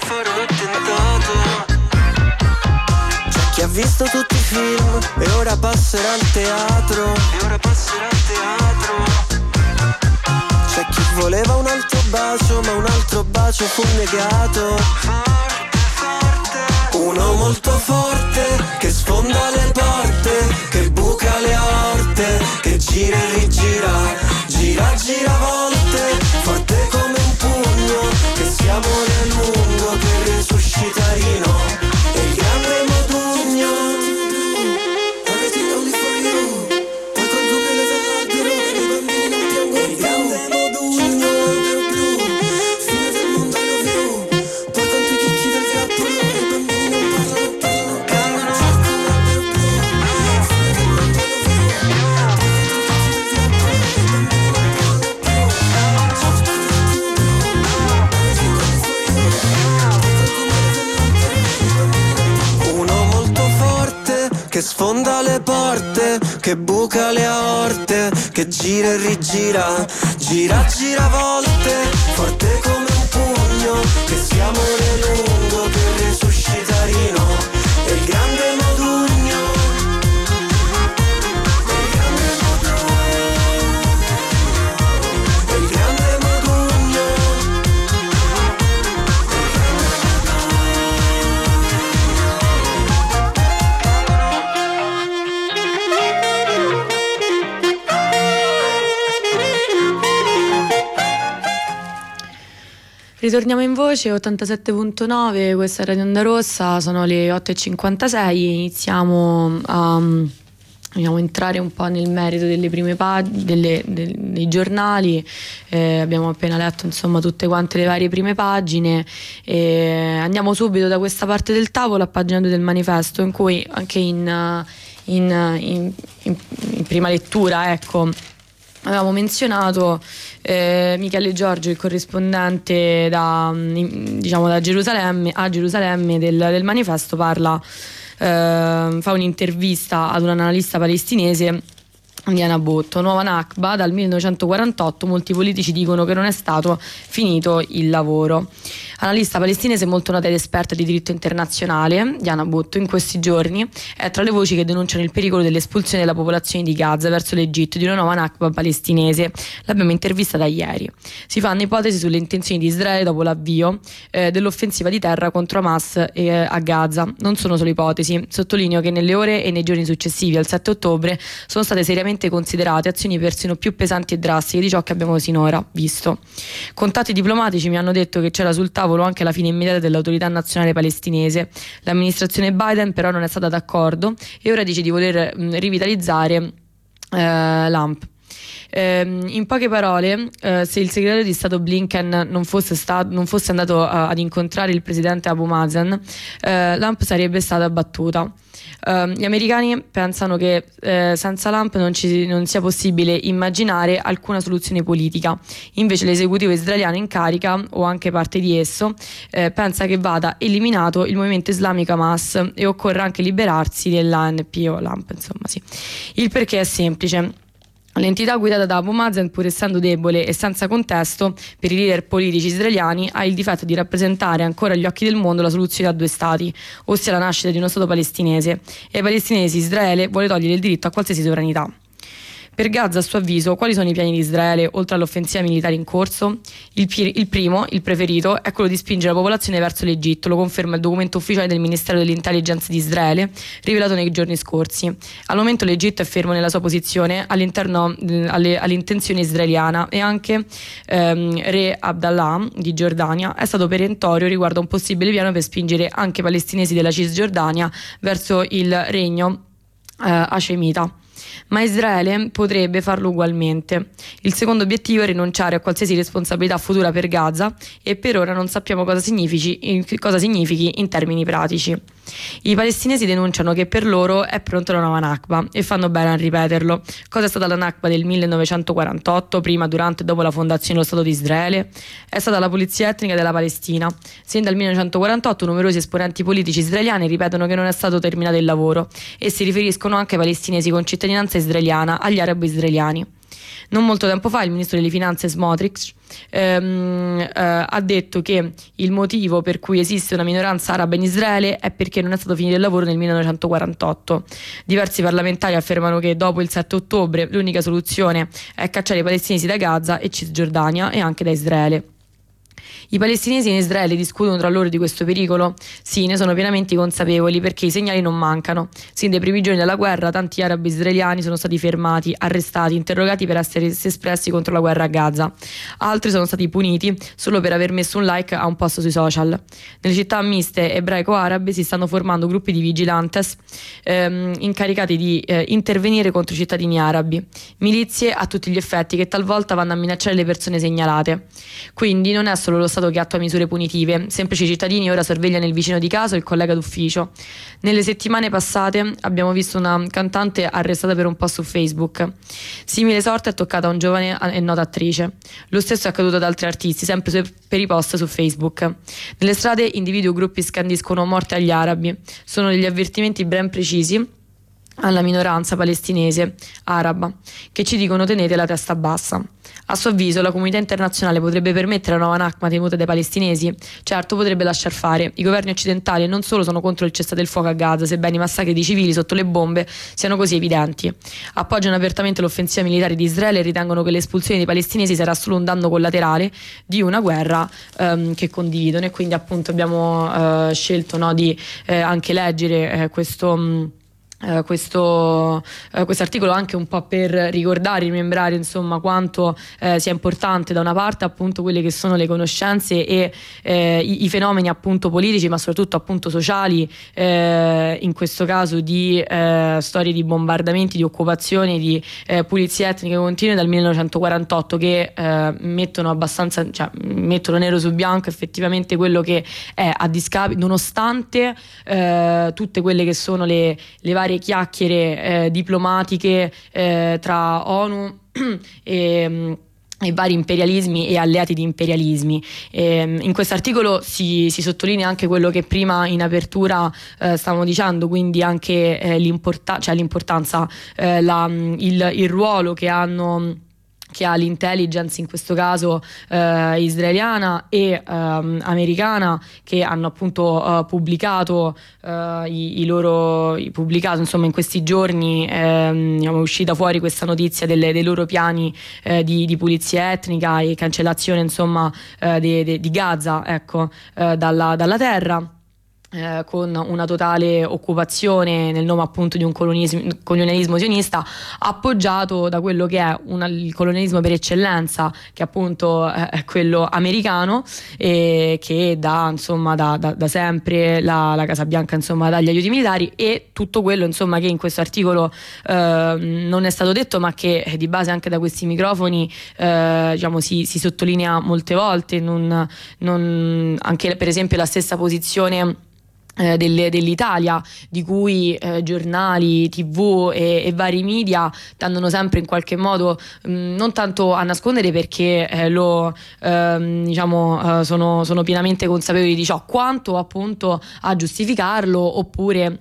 Chi ha visto tutti i film e ora passerà al teatro. C'è chi voleva un altro bacio, ma un altro bacio fu negato. Uno molto forte che sfonda le porte, che buca le aorte, che gira e rigira, gira, gira volte, forte come un pugno, che si amore lungo per resuscitare no. E il grande modugno, everything only for you. Poi conto mele dall'albero e i bambini non piangono. E il grande modugno, albero blu, fine del mondo I love you. Poi conto i chicchi del grappolo e i bambini non parlano più. Cerco un albero blu, fine del mondo I love you. Poi conto i chicchi del grappolo e i bambini non parlano più. Cerco un attimo blu, everything only for you. Poi conto mele dall'albero e i bambini non. Uno molto forte che sfonda le porte, che buca le aorte, che gira e rigira, gira, gira volte, forte come un pugno, che si amore lungo per resuscitare no. E il grande modugno, e il grande modugno, e il grande modugno. Ritorniamo in voce 87.9, questa è Radio Onda Rossa, sono le 8.56 e iniziamo a entrare un po' nel merito delle prime pagine dei giornali. Abbiamo appena letto insomma tutte quante le varie prime pagine e andiamo subito da questa parte del tavolo a pagina 2 del manifesto, in cui anche in prima lettura, ecco, avevamo menzionato Michele Giorgio, il corrispondente da Gerusalemme del Manifesto, fa un'intervista ad un analista palestinese, Diana Botto. Nuova Nakba, dal 1948 molti politici dicono che non è stato finito il lavoro. Analista palestinese molto nota ed esperta di diritto internazionale, Diana Botto, in questi giorni è tra le voci che denunciano il pericolo dell'espulsione della popolazione di Gaza verso l'Egitto, di una nuova Nakba palestinese. L'abbiamo intervistata ieri. Si fanno ipotesi sulle intenzioni di Israele dopo l'avvio dell'offensiva di terra contro Hamas a Gaza. Non sono solo ipotesi, sottolineo che nelle ore e nei giorni successivi al 7 ottobre sono state seriamente considerate azioni persino più pesanti e drastiche di ciò che abbiamo sinora visto. Contatti diplomatici mi hanno detto che c'era sul tavolo anche la fine immediata dell'autorità nazionale palestinese. L'amministrazione Biden però non è stata d'accordo e ora dice di voler rivitalizzare l'AMP. In poche parole, se il segretario di Stato Blinken non fosse andato ad incontrare il presidente Abu Mazen, l'AMP sarebbe stata abbattuta. Gli americani pensano che senza l'AMP non sia possibile immaginare alcuna soluzione politica. Invece l'esecutivo israeliano in carica, o anche parte di esso, pensa che vada eliminato il movimento islamico Hamas e occorre anche liberarsi dell'ANP o l'AMP, insomma, sì. Il perché è semplice. L'entità guidata da Abu Mazen, pur essendo debole e senza contesto per i leader politici israeliani, ha il difetto di rappresentare ancora agli occhi del mondo la soluzione a due stati, ossia la nascita di uno stato palestinese, e ai palestinesi Israele vuole togliere il diritto a qualsiasi sovranità. Per Gaza, a suo avviso, quali sono i piani di Israele oltre all'offensiva militare in corso? Il primo, il preferito, è quello di spingere la popolazione verso l'Egitto, lo conferma il documento ufficiale del Ministero dell'Intelligence di Israele, rivelato nei giorni scorsi. Al momento l'Egitto è fermo nella sua posizione all'interno all'intenzione israeliana, e anche Re Abdallah di Giordania è stato perentorio riguardo a un possibile piano per spingere anche i palestinesi della Cisgiordania verso il regno hashemita. Ma Israele potrebbe farlo ugualmente. Il secondo obiettivo è rinunciare a qualsiasi responsabilità futura per Gaza, e per ora non sappiamo cosa significhi in termini pratici. I palestinesi denunciano che per loro è pronta la nuova Nakba, e fanno bene a ripeterlo. Cosa è stata la Nakba del 1948, prima, durante e dopo la fondazione dello Stato di Israele? È stata la pulizia etnica della Palestina. Sin dal 1948 numerosi esponenti politici israeliani ripetono che non è stato terminato il lavoro, e si riferiscono anche ai palestinesi con cittadinanza israeliana, agli arabi israeliani. Non molto tempo fa il ministro delle finanze Smotrich ha detto che il motivo per cui esiste una minoranza araba in Israele è perché non è stato finito il lavoro nel 1948. Diversi parlamentari affermano che dopo il 7 ottobre l'unica soluzione è cacciare i palestinesi da Gaza e Cisgiordania, e anche da Israele. I palestinesi in Israele discutono tra loro di questo pericolo? Sì, ne sono pienamente consapevoli, perché i segnali non mancano. Sin dai primi giorni della guerra tanti arabi israeliani sono stati fermati, arrestati, interrogati per essersi espressi contro la guerra a Gaza. Altri sono stati puniti solo per aver messo un like a un post sui social. Nelle città miste ebraico-arabe si stanno formando gruppi di vigilantes incaricati di intervenire contro i cittadini arabi, milizie a tutti gli effetti che talvolta vanno a minacciare le persone segnalate. Quindi non è solo lo Stato che attua misure punitive, semplici cittadini ora sorvegliano il vicino di casa o il collega d'ufficio. Nelle settimane passate abbiamo visto una cantante arrestata per un post su Facebook. Simile sorte è toccata a un giovane e nota attrice. Lo stesso è accaduto ad altri artisti, sempre per i post su Facebook. Nelle strade individui o gruppi scandiscono morte agli arabi. Sono degli avvertimenti ben precisi alla minoranza palestinese araba, che ci dicono: tenete la testa bassa. A suo avviso la comunità internazionale potrebbe permettere la nuova Nakba tenuta dai palestinesi? Certo, potrebbe lasciar fare. I governi occidentali non solo sono contro il cessate il fuoco a Gaza, sebbene i massacri di civili sotto le bombe siano così evidenti. Appoggiano apertamente l'offensiva militare di Israele e ritengono che l'espulsione dei palestinesi sarà solo un danno collaterale di una guerra che condividono. E quindi appunto abbiamo scelto, no, di anche leggere questo articolo, anche un po' per ricordare, rimembrare insomma quanto sia importante da una parte appunto quelle che sono le conoscenze e i fenomeni appunto politici, ma soprattutto appunto sociali, in questo caso di storie di bombardamenti, di occupazioni, di pulizie etniche continue dal 1948, che mettono nero su bianco effettivamente quello che è a discapito, nonostante tutte quelle che sono le varie chiacchiere diplomatiche tra ONU e vari imperialismi e alleati di imperialismi. In questo articolo si sottolinea anche quello che prima in apertura stavamo dicendo, quindi anche l'importanza, il ruolo che ha l'intelligence, in questo caso israeliana e americana, che hanno appunto pubblicato insomma in questi giorni è uscita fuori questa notizia dei loro piani di pulizia etnica e cancellazione, insomma, di Gaza, ecco, dalla terra. Con una totale occupazione nel nome appunto di un colonialismo sionista, appoggiato da quello che è il colonialismo per eccellenza, che appunto è quello americano, e che da sempre la Casa Bianca, insomma, dà gli aiuti militari, e tutto quello, insomma, che in questo articolo non è stato detto, ma che di base anche da questi microfoni si sottolinea molte volte, anche per esempio la stessa posizione dell'Italia, di cui giornali, TV e vari media tendono sempre in qualche modo non tanto a nascondere, perché sono pienamente consapevoli di ciò, quanto appunto a giustificarlo, oppure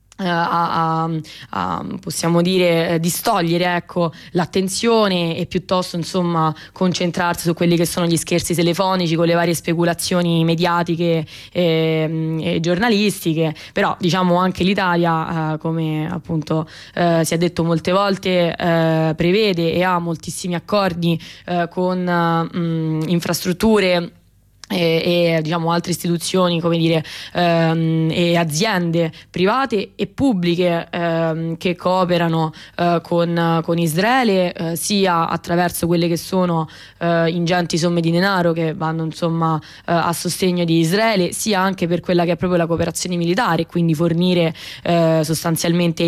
possiamo dire distogliere, ecco, l'attenzione, e piuttosto, insomma, concentrarsi su quelli che sono gli scherzi telefonici con le varie speculazioni mediatiche e giornalistiche. Però diciamo anche l'Italia, come appunto si è detto molte volte, prevede e ha moltissimi accordi con infrastrutture e diciamo altre istituzioni, come dire, e aziende private e pubbliche che cooperano con Israele, sia attraverso quelle che sono ingenti somme di denaro che vanno, insomma, a sostegno di Israele, sia anche per quella che è proprio la cooperazione militare, quindi fornire sostanzialmente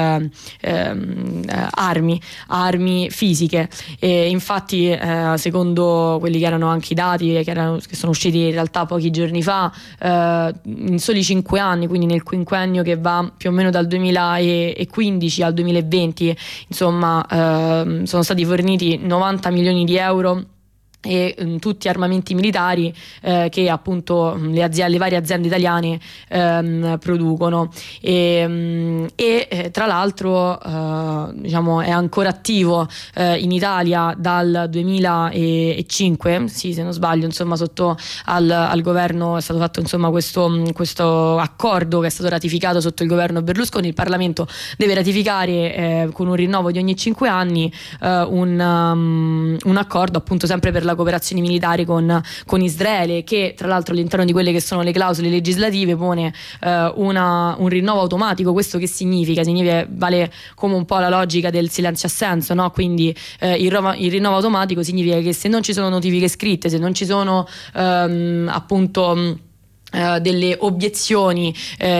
armi fisiche. E infatti, secondo quelli che erano anche i dati che sono usciti in realtà pochi giorni fa, in soli 5 anni, quindi nel quinquennio che va più o meno dal 2015 al 2020, insomma, sono stati forniti 90 milioni di euro e tutti armamenti militari che appunto le varie aziende italiane producono, e tra l'altro diciamo è ancora attivo in Italia dal 2005, sì, se non sbaglio, insomma, sotto al governo è stato fatto, insomma, questo accordo che è stato ratificato sotto il governo Berlusconi. Il Parlamento deve ratificare con un rinnovo di ogni 5 anni un accordo, appunto, sempre per la cooperazione militare con Israele, che tra l'altro all'interno di quelle che sono le clausole legislative pone un rinnovo automatico. Questo che significa? Vale come un po' la logica del silenzio-assenso, no? Quindi il rinnovo automatico significa che se non ci sono notifiche scritte, se non ci sono appunto delle obiezioni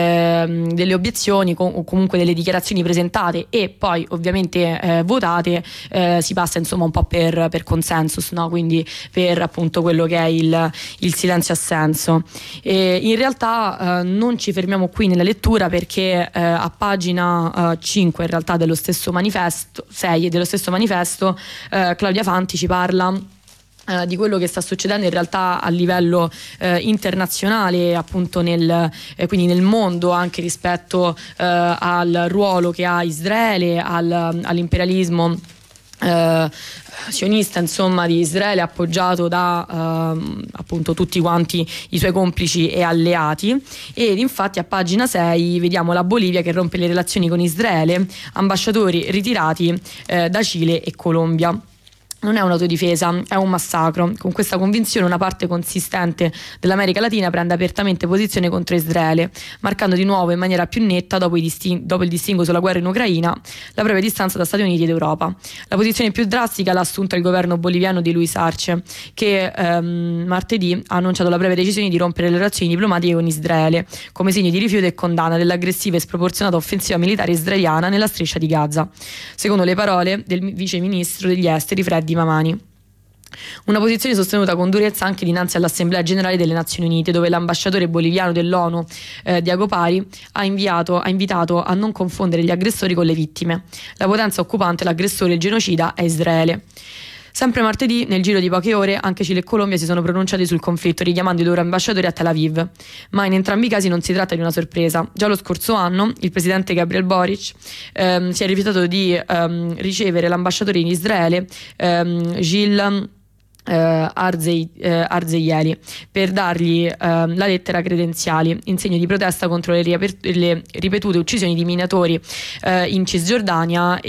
o comunque delle dichiarazioni presentate e poi ovviamente votate, si passa, insomma, un po' per consensus, no? Quindi per appunto quello che è il silenzio assenso. In realtà non ci fermiamo qui nella lettura, perché a pagina 5 in realtà dello stesso manifesto, 6 dello stesso manifesto, Claudia Fanti ci parla di quello che sta succedendo in realtà a livello internazionale, appunto quindi nel mondo, anche rispetto al ruolo che ha Israele, all'imperialismo sionista, insomma, di Israele, appoggiato da appunto tutti quanti i suoi complici e alleati. Ed infatti a pagina 6 vediamo la Bolivia che rompe le relazioni con Israele, ambasciatori ritirati da Cile e Colombia. Non è un'autodifesa, è un massacro. Con questa convinzione una parte consistente dell'America Latina prende apertamente posizione contro Israele, marcando di nuovo in maniera più netta, dopo il distinguo sulla guerra in Ucraina, la propria distanza da Stati Uniti ed Europa. La posizione più drastica l'ha assunta il governo boliviano di Luis Arce, che martedì ha annunciato la propria decisione di rompere le relazioni diplomatiche con Israele, come segno di rifiuto e condanna dell'aggressiva e sproporzionata offensiva militare israeliana nella striscia di Gaza, secondo le parole del vice ministro degli esteri Freddy Mamani. Una posizione sostenuta con durezza anche dinanzi all'Assemblea Generale delle Nazioni Unite, dove l'ambasciatore boliviano dell'ONU, Diago Pari, ha invitato a non confondere gli aggressori con le vittime. La potenza occupante, l'aggressore, il genocida è Israele. Sempre martedì, nel giro di poche ore, anche Cile e Colombia si sono pronunciati sul conflitto, richiamando i loro ambasciatori a Tel Aviv. Ma in entrambi i casi non si tratta di una sorpresa. Già lo scorso anno il presidente Gabriel Boric si è rifiutato di ricevere l'ambasciatore in Israele, Gil Arzeieli, per dargli la lettera credenziali in segno di protesta contro le ripetute uccisioni di minatori in Cisgiordania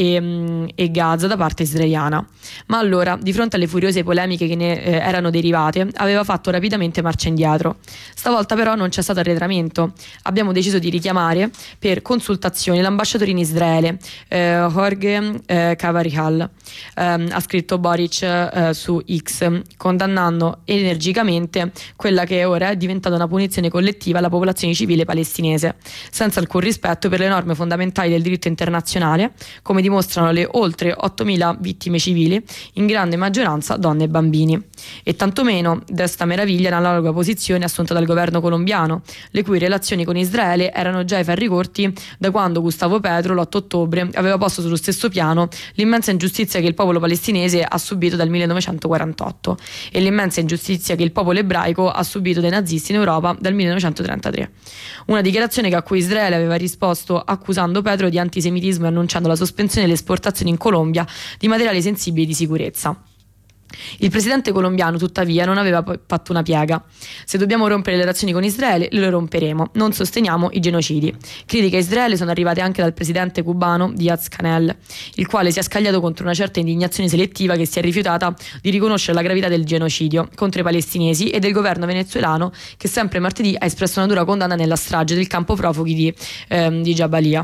e Gaza da parte israeliana. Ma allora, di fronte alle furiose polemiche che ne erano derivate, aveva fatto rapidamente marcia indietro. Stavolta però non c'è stato arretramento. Abbiamo deciso di richiamare per consultazioni l'ambasciatore in Israele, Jorge Cavarihal, ha scritto Boric su X, condannando energicamente quella che ora è diventata una punizione collettiva alla popolazione civile palestinese, senza alcun rispetto per le norme fondamentali del diritto internazionale, come dimostrano le oltre 8.000 vittime civili, in grande maggioranza donne e bambini. E tantomeno desta meraviglia l'analoga posizione assunta dal governo colombiano, le cui relazioni con Israele erano già ai ferri corti da quando Gustavo Petro l'8 ottobre aveva posto sullo stesso piano l'immensa ingiustizia che il popolo palestinese ha subito dal 1948 e l'immensa ingiustizia che il popolo ebraico ha subito dai nazisti in Europa dal 1933. Una dichiarazione a cui Israele aveva risposto accusando Petro di antisemitismo e annunciando la sospensione delle esportazioni in Colombia di materiali sensibili di sicurezza. Il presidente colombiano, tuttavia, non aveva fatto una piega. Se dobbiamo rompere le relazioni con Israele, le romperemo. Non sosteniamo i genocidi. Critiche a Israele sono arrivate anche dal presidente cubano Díaz-Canel, il quale si è scagliato contro una certa indignazione selettiva che si è rifiutata di riconoscere la gravità del genocidio contro i palestinesi e del governo venezuelano, che sempre martedì ha espresso una dura condanna nella strage del campo profughi di Jabalia.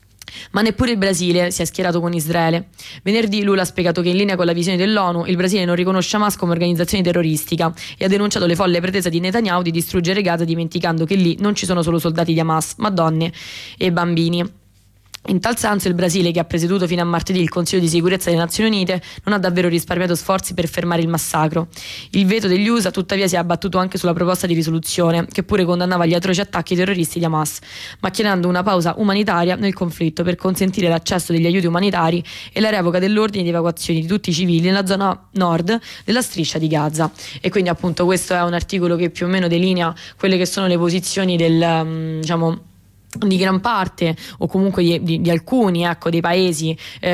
Ma neppure il Brasile si è schierato con Israele. Venerdì Lula ha spiegato che in linea con la visione dell'ONU il Brasile non riconosce Hamas come organizzazione terroristica e ha denunciato le folle pretese di Netanyahu di distruggere Gaza, dimenticando che lì non ci sono solo soldati di Hamas, ma donne e bambini. In tal senso il Brasile, che ha presieduto fino a martedì il Consiglio di sicurezza delle Nazioni Unite, non ha davvero risparmiato sforzi per fermare il massacro. Il veto degli USA tuttavia si è abbattuto anche sulla proposta di risoluzione, che pure condannava gli atroci attacchi terroristi di Hamas, ma chiedendo una pausa umanitaria nel conflitto per consentire l'accesso degli aiuti umanitari e la revoca dell'ordine di evacuazione di tutti i civili nella zona nord della striscia di Gaza. E quindi appunto questo è un articolo che più o meno delinea quelle che sono le posizioni del di gran parte o comunque di alcuni dei paesi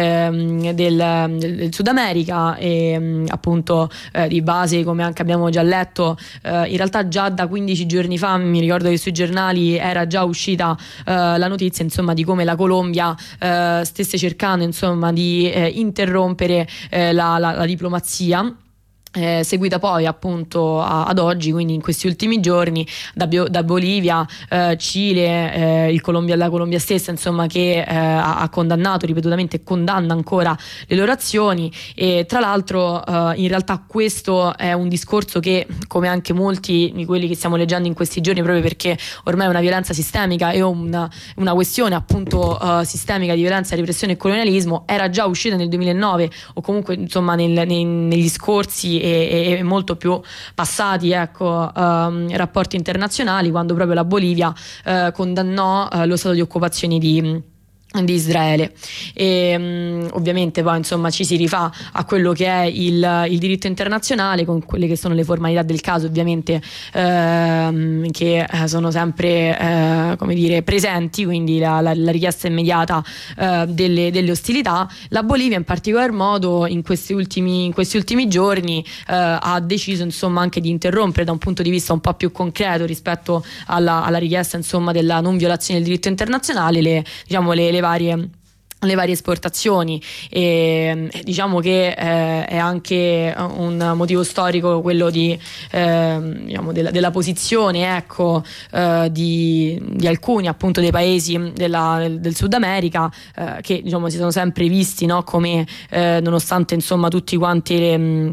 del Sud America e appunto di base, come anche abbiamo già letto, in realtà già da 15 giorni fa mi ricordo che sui giornali era già uscita la notizia, insomma, di come la Colombia stesse cercando, insomma, di interrompere la diplomazia, seguita poi appunto ad oggi, quindi in questi ultimi giorni, da Bolivia, Cile, la Colombia stessa, insomma, che ha condannato ripetutamente e condanna ancora le loro azioni. E tra l'altro in realtà questo è un discorso che, come anche molti di quelli che stiamo leggendo in questi giorni, proprio perché ormai è una violenza sistemica e una questione appunto sistemica di violenza, repressione e colonialismo, era già uscita nel 2009 o comunque, insomma, negli scorsi e molto più passati rapporti internazionali, quando proprio la Bolivia condannò lo stato di occupazione di Israele. E ovviamente poi, insomma, ci si rifà a quello che è il diritto internazionale, con quelle che sono le formalità del caso, ovviamente, che sono sempre come dire presenti, quindi la richiesta immediata delle ostilità. La Bolivia in particolar modo in questi ultimi giorni ha deciso, insomma, anche di interrompere da un punto di vista un po' più concreto rispetto alla richiesta, insomma, della non violazione del diritto internazionale, le varie esportazioni. E diciamo che è anche un motivo storico quello della posizione di alcuni appunto dei paesi del Sud America, che, diciamo, si sono sempre visti, no, come nonostante, insomma, tutti quanti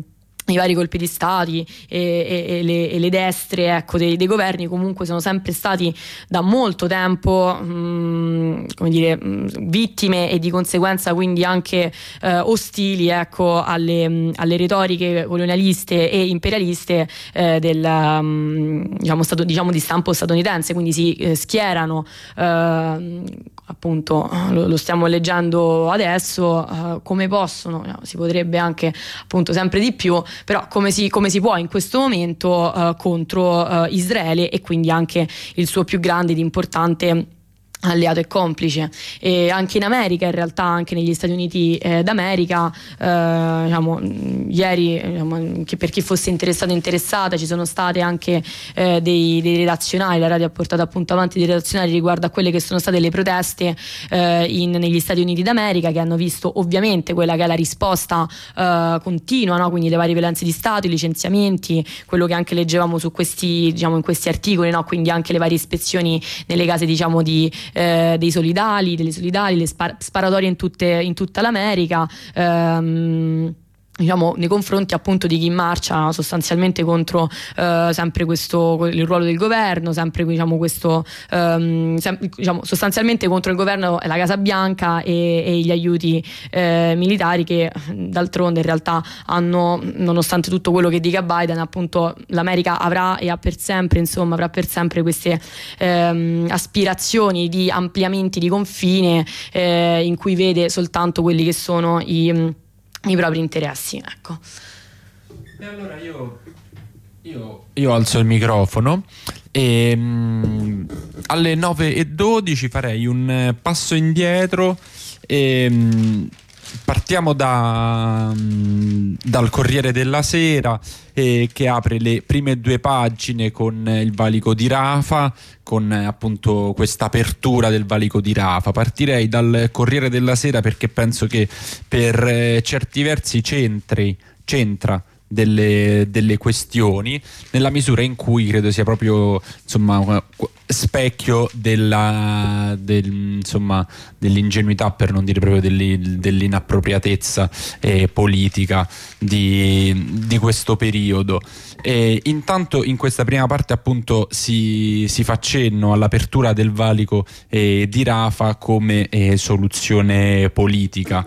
i vari colpi di stati e le destre, ecco, dei governi comunque sono sempre stati da molto tempo come dire, vittime e di conseguenza quindi anche ostili, ecco, alle retoriche colonialiste e imperialiste diciamo di stampo statunitense, quindi si schierano appunto, lo stiamo leggendo adesso, come possono, si potrebbe anche appunto sempre di più, però come si può in questo momento contro Israele e quindi anche il suo più grande ed importante alleato e complice. E anche in America, in realtà anche negli Stati Uniti d'America, diciamo, ieri, diciamo, che per chi fosse interessato o interessata, ci sono state anche dei redazionali, la radio ha portato appunto avanti dei redazionali riguardo a quelle che sono state le proteste negli Stati Uniti d'America, che hanno visto ovviamente quella che è la risposta continua, no? Quindi le varie violenze di Stato, i licenziamenti, quello che anche leggevamo su questi, diciamo, in questi articoli, no? Quindi anche le varie ispezioni nelle case, diciamo, dei solidali, delle solidali, le sparatorie in tutta l'America, diciamo, nei confronti appunto di chi marcia sostanzialmente contro sempre il ruolo del governo, sempre, diciamo, questo diciamo, sostanzialmente contro il governo, la Casa Bianca e gli aiuti militari che d'altronde in realtà hanno, nonostante tutto quello che dica Biden, appunto l'America avrà e ha per sempre, insomma, avrà per sempre queste aspirazioni di ampliamenti di confine in cui vede soltanto quelli che sono i propri interessi, ecco. E allora io alzo il microfono e alle 9:12 farei un passo indietro e partiamo dal Corriere della Sera, che apre le prime 2 pagine con il valico di Rafah, con appunto questa apertura del valico di Rafah. Partirei dal Corriere della Sera perché penso che per certi versi c'entra delle questioni, nella misura in cui credo sia proprio, insomma, specchio dell'ingenuità, per non dire proprio dell'inappropriatezza politica di questo periodo. E intanto in questa prima parte appunto si fa cenno all'apertura del valico di Rafah come soluzione politica.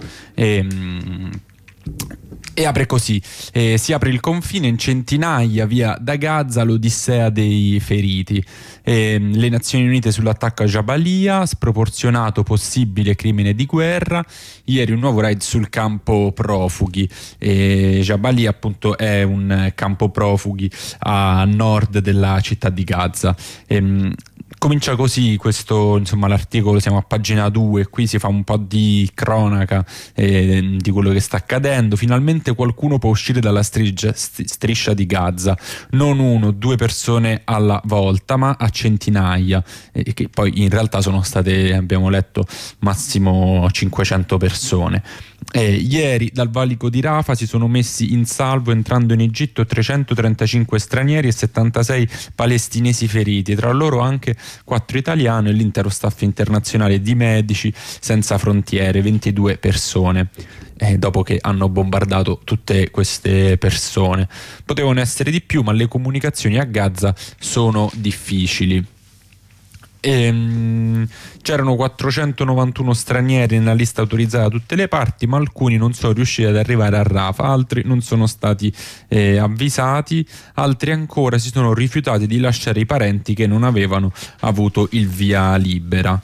E apre così: si apre il confine in centinaia via da Gaza, l'odissea dei feriti. Le Nazioni Unite sull'attacco a Jabalia, sproporzionato possibile crimine di guerra. Ieri un nuovo raid sul campo profughi. Jabalia appunto è un campo profughi a nord della città di Gaza. Comincia così questo, insomma, l'articolo, siamo a pagina 2, qui si fa un po' di cronaca di quello che sta accadendo. Finalmente qualcuno può uscire dalla striscia di Gaza, non 1 o 2 persone alla volta, ma a centinaia, che poi in realtà sono state, abbiamo letto, massimo 500 persone. Ieri dal valico di Rafah si sono messi in salvo, entrando in Egitto, 335 stranieri e 76 palestinesi feriti, tra loro anche 4 italiani e l'intero staff internazionale di Medici Senza Frontiere, 22 persone. Dopo che hanno bombardato tutte queste persone. Potevano essere di più, ma le comunicazioni a Gaza sono difficili. C'erano 491 stranieri nella lista autorizzata da tutte le parti, ma alcuni non sono riusciti ad arrivare a Rafah, altri non sono stati avvisati, altri ancora si sono rifiutati di lasciare i parenti che non avevano avuto il via libera.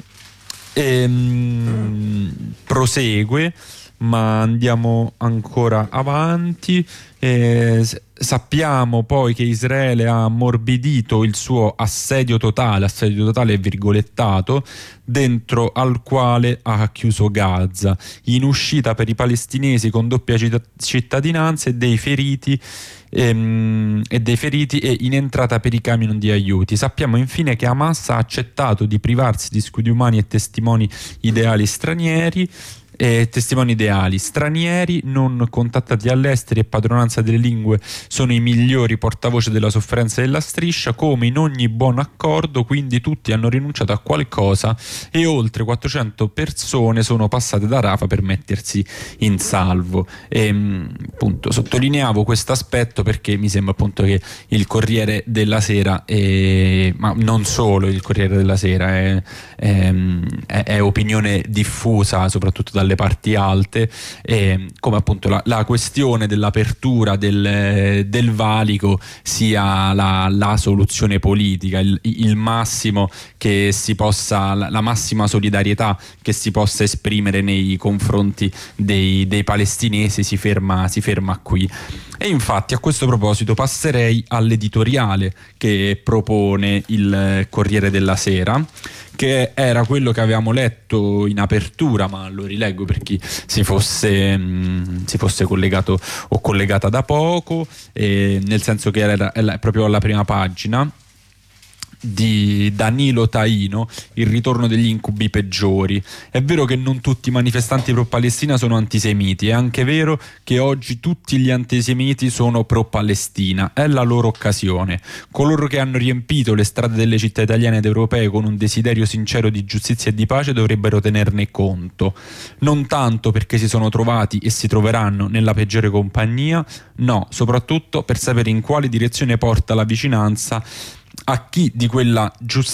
Prosegue, ma andiamo ancora avanti. Sappiamo poi che Israele ha ammorbidito il suo assedio totale virgolettato, dentro al quale ha chiuso Gaza, in uscita per i palestinesi con doppia cittadinanza e dei feriti e in entrata per i camion di aiuti. Sappiamo infine che Hamas ha accettato di privarsi di scudi umani e testimoni ideali stranieri. testimoni ideali, stranieri non contattati all'estero e padronanza delle lingue sono i migliori portavoce della sofferenza della striscia, come in ogni buon accordo, quindi tutti hanno rinunciato a qualcosa e oltre 400 persone sono passate da Rafah per mettersi in salvo. Appunto sottolineavo questo aspetto perché mi sembra appunto che il Corriere della Sera, ma non solo il Corriere della Sera, è opinione diffusa soprattutto dalle parti alte, come appunto la questione dell'apertura del valico sia la soluzione politica, il massimo che si possa, la massima solidarietà che si possa esprimere nei confronti dei palestinesi si ferma qui. E infatti a questo proposito passerei all'editoriale che propone il Corriere della Sera, che era quello che avevamo letto in apertura, ma lo rileggo per chi si fosse collegato o collegata da poco, nel senso che era proprio alla prima pagina, di Danilo Taino, il ritorno degli incubi peggiori. È vero che non tutti i manifestanti pro-Palestina sono antisemiti, è anche vero che oggi tutti gli antisemiti sono pro-Palestina, è la loro occasione. Coloro che hanno riempito le strade delle città italiane ed europee con un desiderio sincero di giustizia e di pace dovrebbero tenerne conto, non tanto perché si sono trovati e si troveranno nella peggiore compagnia, no, soprattutto per sapere in quale direzione porta la vicinanza a chi di quelle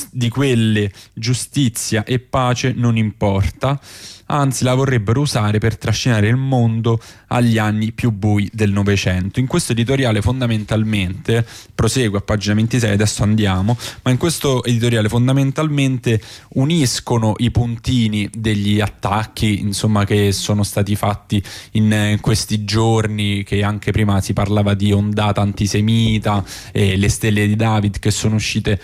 giustizia e pace non importa, anzi la vorrebbero usare per trascinare il mondo agli anni più bui del Novecento. In questo editoriale fondamentalmente, prosegue a pagina 26, adesso andiamo, ma in questo editoriale fondamentalmente uniscono i puntini degli attacchi, insomma, che sono stati fatti in questi giorni, che anche prima si parlava di ondata antisemita, le stelle di David che sono uscite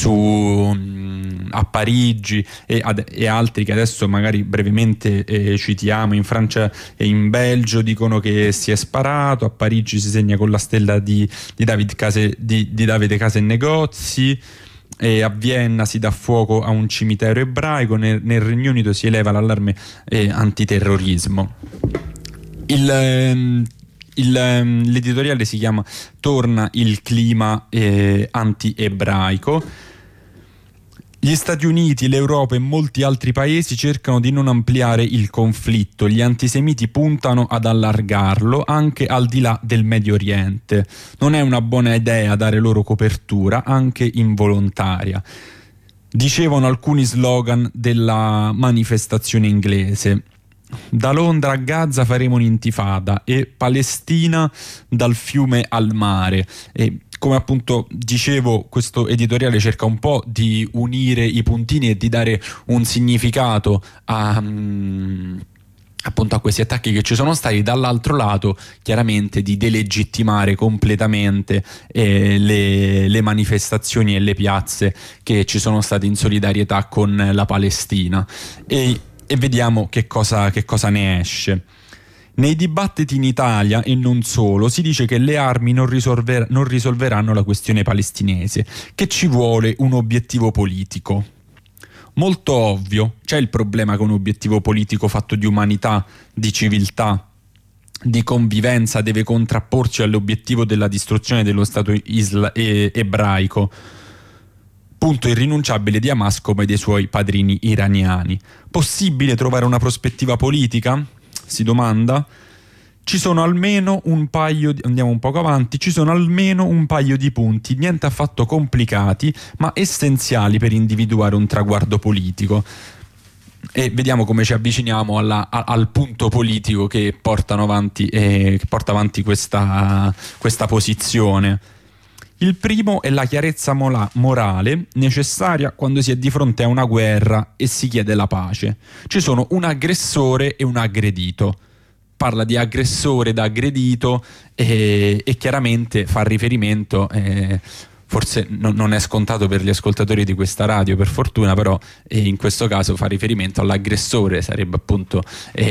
a Parigi e altri che adesso magari brevemente citiamo. In Francia e in Belgio dicono che si è sparato, a Parigi si segna con la stella di Davide Case e Negozi, e a Vienna si dà fuoco a un cimitero ebraico, nel Regno Unito si eleva l'allarme antiterrorismo. L'editoriale si chiama Torna il clima anti-ebraico. Gli Stati Uniti, l'Europa e molti altri paesi cercano di non ampliare il conflitto. Gli antisemiti puntano ad allargarlo anche al di là del Medio Oriente. Non è una buona idea dare loro copertura, anche involontaria. Dicevano alcuni slogan della manifestazione inglese. Da Londra a Gaza faremo un'intifada e Palestina dal fiume al mare. E come appunto dicevo, questo editoriale cerca un po' di unire i puntini e di dare un significato appunto a questi attacchi che ci sono stati, dall'altro lato chiaramente di delegittimare completamente le manifestazioni e le piazze che ci sono state in solidarietà con la Palestina. E vediamo che cosa ne esce. Nei dibattiti in Italia e non solo si dice che le armi non risolveranno la questione palestinese, che ci vuole un obiettivo politico. Molto ovvio, c'è il problema che un obiettivo politico fatto di umanità, di civiltà, di convivenza deve contrapporsi all'obiettivo della distruzione dello Stato ebraico, punto irrinunciabile di Hamas come dei suoi padrini iraniani. Possibile trovare una prospettiva politica? Si domanda. Ci sono almeno andiamo un poco avanti, ci sono almeno un paio di punti, niente affatto complicati, ma essenziali per individuare un traguardo politico. E vediamo come ci avviciniamo al punto politico che porta avanti questa posizione. Il primo è la chiarezza morale necessaria quando si è di fronte a una guerra e si chiede la pace. Ci sono un aggressore e un aggredito. Parla di aggressore da aggredito e chiaramente fa riferimento, forse non è scontato per gli ascoltatori di questa radio, per fortuna, però in questo caso fa riferimento all'aggressore, sarebbe appunto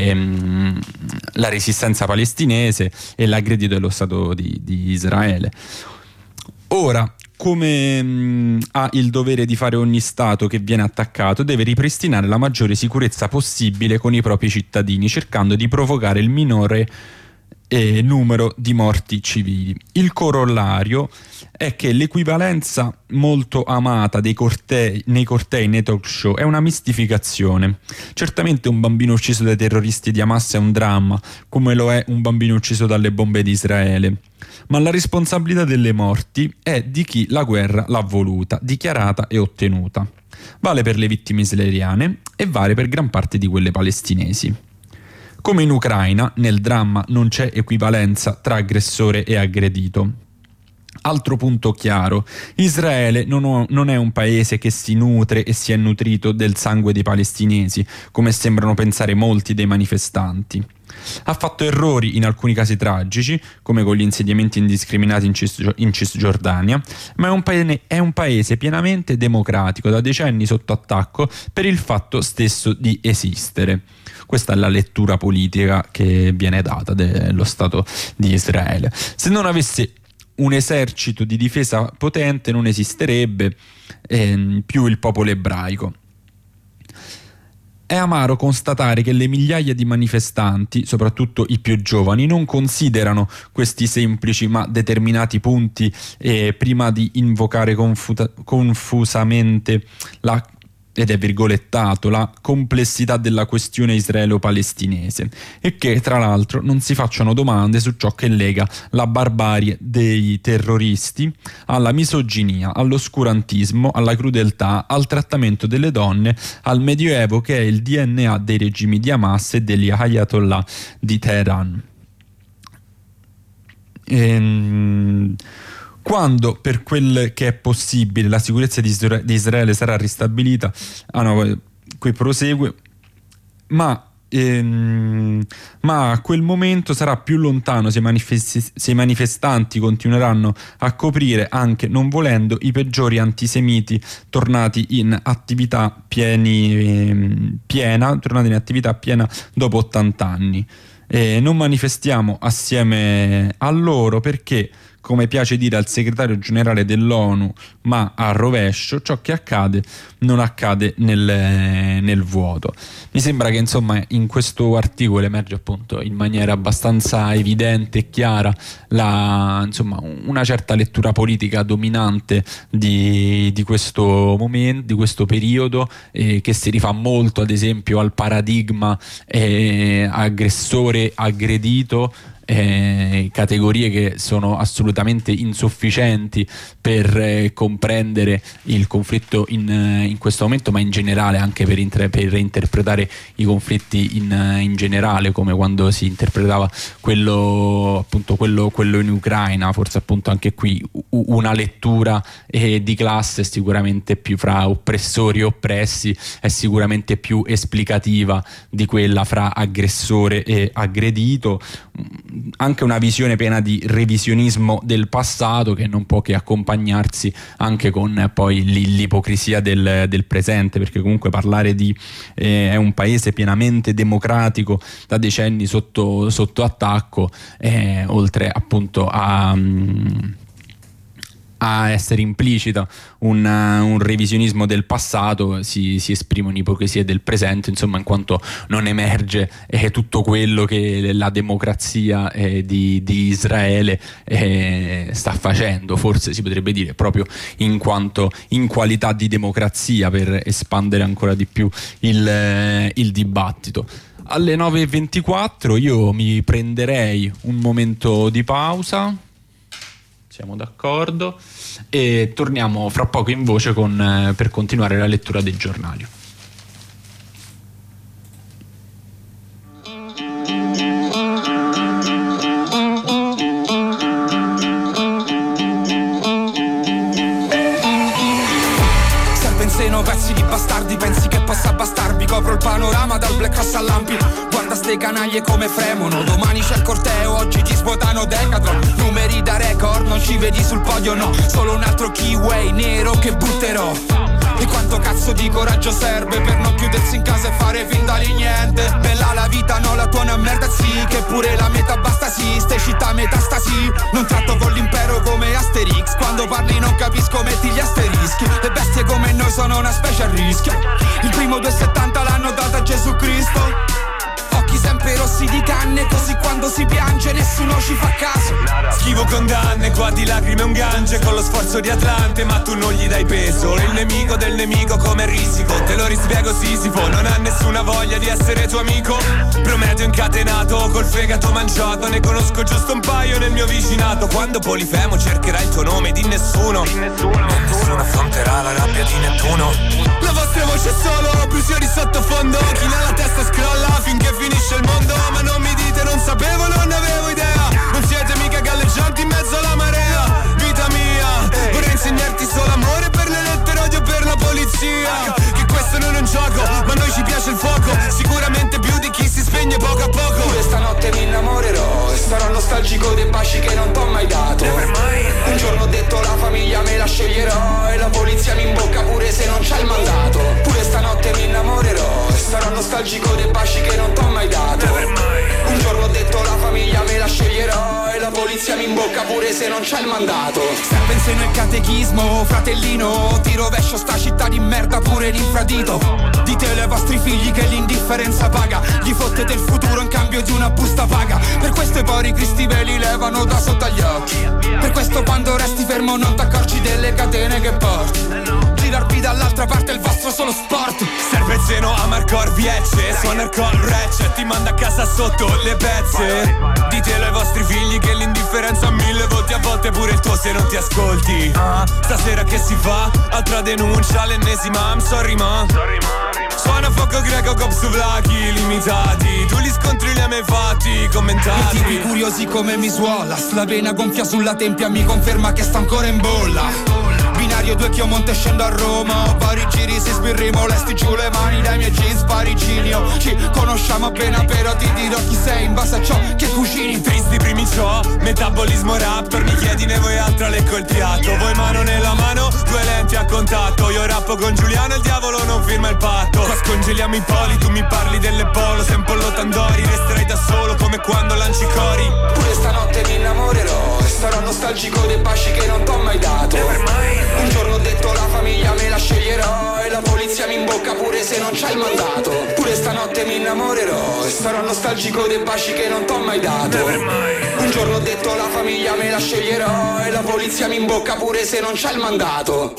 la resistenza palestinese, e l'aggredito dello Stato di Israele. Ora, come ha il dovere di fare ogni Stato che viene attaccato, deve ripristinare la maggiore sicurezza possibile con i propri cittadini, cercando di provocare il minore numero di morti civili. Il corollario è che l'equivalenza molto amata nei cortei, nei talk show è una mistificazione. Certamente un bambino ucciso dai terroristi di Hamas è un dramma, come lo è un bambino ucciso dalle bombe di Israele, ma la responsabilità delle morti è di chi la guerra l'ha voluta, dichiarata e ottenuta. Vale per le vittime israeliane e vale per gran parte di quelle palestinesi. Come in Ucraina, nel dramma non c'è equivalenza tra aggressore e aggredito. Altro punto chiaro: Israele non è un paese che si nutre e si è nutrito del sangue dei palestinesi, come sembrano pensare molti dei manifestanti. Ha fatto errori in alcuni casi tragici, come con gli insediamenti indiscriminati in Cisgiordania, ma è un paese pienamente democratico, da decenni sotto attacco per il fatto stesso di esistere. Questa è la lettura politica che viene data dello Stato di Israele. Se non avesse un esercito di difesa potente, non esisterebbe più il popolo ebraico. È amaro constatare che le migliaia di manifestanti, soprattutto i più giovani, non considerano questi semplici ma determinati punti prima di invocare confusamente ed è virgolettato, la complessità della questione israelo-palestinese, e che tra l'altro non si facciano domande su ciò che lega la barbarie dei terroristi alla misoginia, all'oscurantismo, alla crudeltà, al trattamento delle donne, al medioevo che è il DNA dei regimi di Hamas e degli Ayatollah di Teheran. Quando, per quel che è possibile, la sicurezza di Israele sarà ristabilita, qui prosegue, ma a quel momento sarà più lontano se i manifestanti continueranno a coprire, anche non volendo, i peggiori antisemiti tornati in attività piena dopo 80 anni. Non manifestiamo assieme a loro perché, come piace dire al segretario generale dell'ONU, ma a rovescio, ciò che accade non accade nel vuoto. Mi sembra che insomma in questo articolo emerge appunto in maniera abbastanza evidente e chiara una certa lettura politica dominante di questo momento, di questo periodo, che si rifà molto ad esempio al paradigma aggressore aggredito, categorie che sono assolutamente insufficienti per comprendere il conflitto in questo momento, ma in generale anche per interpretare i conflitti in generale, come quando si interpretava quello in Ucraina. Forse appunto anche qui una lettura di classe sicuramente più fra oppressori e oppressi è sicuramente più esplicativa di quella fra aggressore e aggredito. Anche una visione piena di revisionismo del passato che non può che accompagnarsi anche con poi l'ipocrisia del presente, perché comunque parlare di è un paese pienamente democratico da decenni sotto attacco, oltre appunto a essere implicita un revisionismo del passato, si esprime un'ipocrisia del presente, insomma, in quanto non emerge tutto quello che la democrazia di Israele sta facendo, forse si potrebbe dire proprio in qualità di democrazia, per espandere ancora di più il dibattito. Alle 9:24 io mi prenderei un momento di pausa. Siamo d'accordo, e torniamo fra poco in voce per continuare la lettura dei giornali. Serve in seno pezzi di bastardi, pensi che possa bastarvi? Copro il panorama dal Black Cross a lampi. Guarda ste canaglie come fremono, domani c'è il corteo, oggi ci svuotano Decathlon. Numeri da record, non ci vedi sul podio, no, solo un altro keyway nero che butterò. E quanto cazzo di coraggio serve per non chiudersi in casa e fare finta di niente? Bella la vita, no, la tua è una merda, sì, che pure la metà basta, sì, ste città metastasi. Non tratto con l'impero come Asterix, quando parli non capisco, metti gli asterischi. Le bestie come noi sono una specie a rischio. Il primo 2,70 l'hanno data a Gesù Cristo. Occhi sempre rossi di canne, così quando si piange nessuno ci fa caso. Schivo condanne, qua di lacrime un gange con lo sforzo di Atlante, ma tu non gli dai peso. Il nemico del nemico come risico, te lo rispiego Sisifo, non ha nessuna voglia di essere tuo amico. Prometeo incatenato, col fegato mangiato, ne conosco giusto un paio nel mio vicinato. Quando Polifemo cercherà il tuo nome, di nessuno, nessuno affronterà la rabbia di Nettuno. La vostra voce è solo brusio di sottofondo, chi nella testa scrolla finché finisce il mondo. Ma non mi dite non sapevo, non avevo idea, non siete mica galleggianti in mezzo alla marea. Vita mia, vorrei insegnarti solo amore per le lettere, odio per la polizia. Che questo non è un gioco, ma a noi ci piace il fuoco, sicuramente più di chi si spegne poco a poco. Questa notte mi innamorerò e sarò nostalgico dei baci che non t'ho mai dato. Un giorno ho detto la famiglia me la sceglierò e la polizia mi imbocca pure se non c'è il mandato. Pure stanotte mi innamorerò e sarò nostalgico dei baci che non t'ho mai dato. Un giorno ho detto la famiglia me la sceglierò e la polizia mi imbocca pure se non c'è il mandato. Serve in seno il catechismo, fratellino, ti rovescio sta città di merda pure l'infradito. Ditelo ai vostri figli che l'indifferenza paga, gli fottete il futuro in cambio di una busta paga. Per questo i pori cristi ve li levano da sotto agli occhi, per questo quando resti fermo non t'accorgi delle catene che porti. Girarvi dall'altra parte è il vostro solo sport. Serve il seno a Marcor Viecce, suona il col ratchet, ti manda a casa sotto le pezze. Ditelo ai vostri figli che l'indifferenza a 1000 voti, a volte pure il tuo se non ti ascolti. Stasera che si fa? Altra denuncia, l'ennesima, I'm sorry ma. Suona fuoco greco, cop su vlachi limitati, tu li scontri li hai mai fatti, commentati. I tipi curiosi come mi suola, la vena gonfia sulla tempia mi conferma che sta ancora in bolla. Binario 2 che io monte e scendo a Roma, vari giri si sbirri, molesti giù le mani dai miei jeans parigini. Ci conosciamo appena però ti dirò chi sei in base a ciò che cucini. Tristi primi ciò, metabolismo rapper, mi chiedi ne vuoi altra lecco il piatto. Voi mano nella mano, 2 lenti a contatto, io rappo con Giuliano il diavolo non firma il patto. Qua scongeliamo i poli, tu mi parli delle polo, sei un pollo Tandori, resterai da solo come quando lanci cori. Pure stanotte mi innamorerò e sarò nostalgico dei baci che non t'ho mai dato. Un giorno ho detto la famiglia me la sceglierò e la polizia mi imbocca pure se non c'è il mandato. Pure stanotte mi innamorerò e sarò nostalgico dei baci che non t'ho mai dato. Un giorno ho detto la famiglia me la sceglierò e la polizia mi imbocca pure se non c'è il mandato.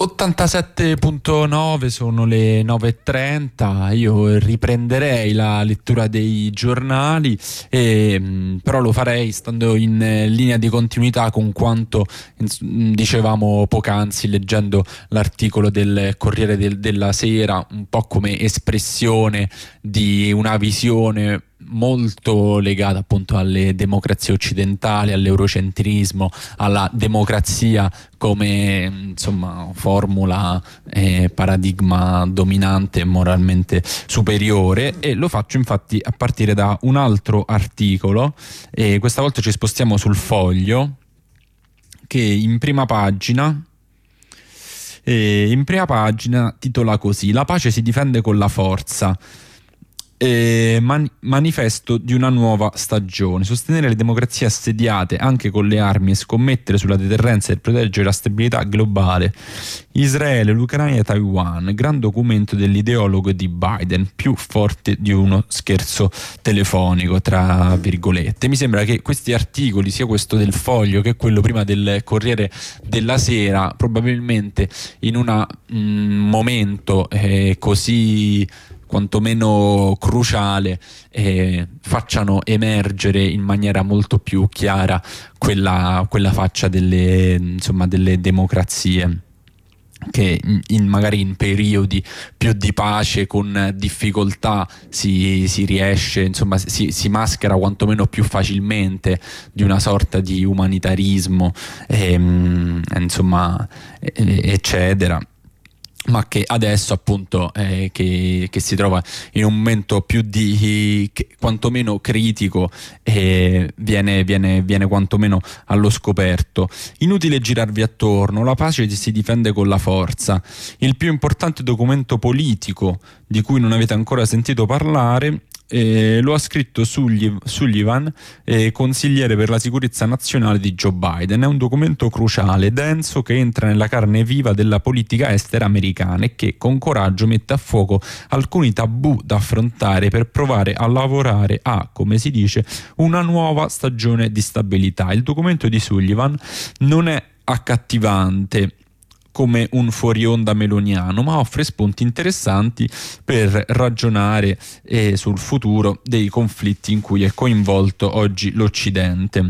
87.9, sono le 9.30. Io riprenderei la lettura dei giornali, però lo farei stando in linea di continuità con quanto dicevamo poc'anzi, leggendo l'articolo del Corriere della Sera, un po' come espressione di una visione molto legata appunto alle democrazie occidentali, all'eurocentrismo, alla democrazia come formula paradigma dominante e moralmente superiore. E lo faccio infatti a partire da un altro articolo, e questa volta ci spostiamo sul Foglio, che in prima pagina titola così: la pace si difende con la forza. Manifesto di una nuova stagione. Sostenere le democrazie assediate anche con le armi e scommettere sulla deterrenza e proteggere la stabilità globale. Israele, l'Ucraina e Taiwan. Gran documento dell'ideologo di Biden, più forte di uno scherzo telefonico, tra virgolette. Mi sembra che questi articoli, sia questo del Foglio che quello prima del Corriere della Sera, probabilmente in un momento così quantomeno cruciale, facciano emergere in maniera molto più chiara quella faccia delle democrazie che magari in periodi più di pace, con difficoltà, si riesce, si maschera quantomeno più facilmente di una sorta di umanitarismo, eccetera, ma che adesso appunto che si trova in un momento più quantomeno critico, viene quantomeno allo scoperto. Inutile girarvi attorno, la pace si difende con la forza. Il più importante documento politico di cui non avete ancora sentito parlare lo ha scritto Sullivan, consigliere per la sicurezza nazionale di Joe Biden. È un documento cruciale, denso, che entra nella carne viva della politica estera americana e che con coraggio mette a fuoco alcuni tabù da affrontare per provare a lavorare a, come si dice, una nuova stagione di stabilità. Il documento di Sullivan non è accattivante come un fuorionda meloniano, ma offre spunti interessanti per ragionare sul futuro dei conflitti in cui è coinvolto oggi l'Occidente.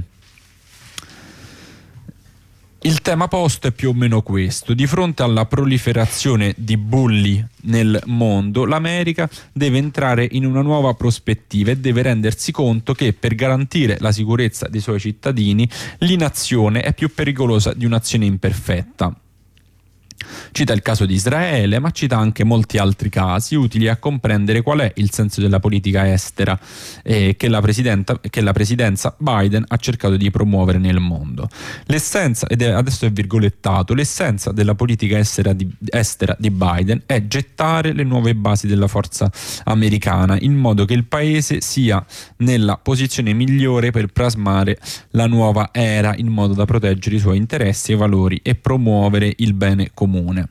Il tema posto è più o meno questo: di fronte alla proliferazione di bulli nel mondo, l'America deve entrare in una nuova prospettiva e deve rendersi conto che per garantire la sicurezza dei suoi cittadini l'inazione è più pericolosa di un'azione imperfetta. Cita il caso di Israele, ma cita anche molti altri casi utili a comprendere qual è il senso della politica estera che la presidenza Biden ha cercato di promuovere nel mondo. L'essenza, ed adesso è virgolettato, l'essenza della politica estera di Biden è gettare le nuove basi della forza americana in modo che il paese sia nella posizione migliore per plasmare la nuova era, in modo da proteggere i suoi interessi e valori e promuovere il bene comune.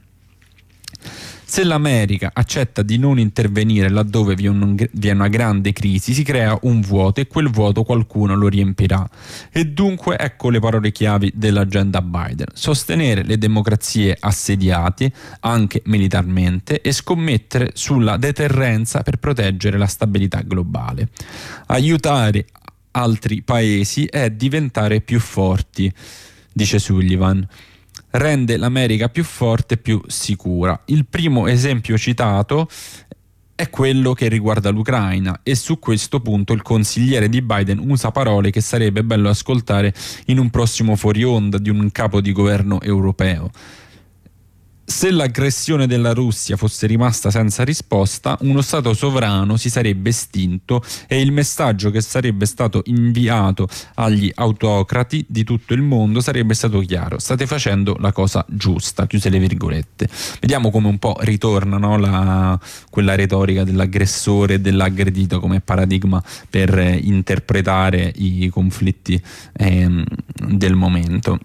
Se l'America accetta di non intervenire laddove vi è una grande crisi, si crea un vuoto e quel vuoto qualcuno lo riempirà. E dunque ecco le parole chiavi dell'agenda Biden: sostenere le democrazie assediate, anche militarmente, e scommettere sulla deterrenza per proteggere la stabilità globale. Aiutare altri paesi è diventare più forti, dice Sullivan. Rende l'America più forte e più sicura. Il primo esempio citato è quello che riguarda l'Ucraina, e su questo punto il consigliere di Biden usa parole che sarebbe bello ascoltare in un prossimo fuori onda di un capo di governo europeo. Se l'aggressione della Russia fosse rimasta senza risposta, uno Stato sovrano si sarebbe estinto e il messaggio che sarebbe stato inviato agli autocrati di tutto il mondo sarebbe stato chiaro: state facendo la cosa giusta, chiuse le virgolette. Vediamo come un po' ritorna, no, quella retorica dell'aggressore e dell'aggredito come paradigma per interpretare i conflitti del momento.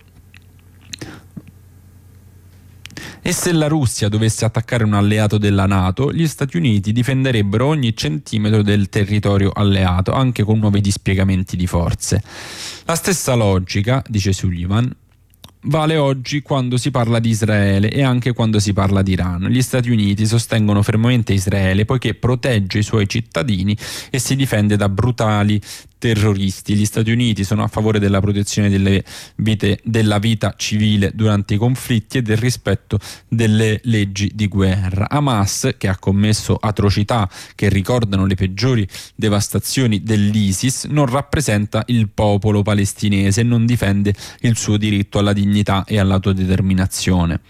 E se la Russia dovesse attaccare un alleato della NATO, gli Stati Uniti difenderebbero ogni centimetro del territorio alleato, anche con nuovi dispiegamenti di forze. La stessa logica, dice Sullivan, vale oggi quando si parla di Israele e anche quando si parla di Iran. Gli Stati Uniti sostengono fermamente Israele poiché protegge i suoi cittadini e si difende da brutali terroristi. Gli Stati Uniti sono a favore della protezione della vita civile durante i conflitti e del rispetto delle leggi di guerra. Hamas, che ha commesso atrocità che ricordano le peggiori devastazioni dell'ISIS, non rappresenta il popolo palestinese e non difende il suo diritto alla dignità e all'autodeterminazione.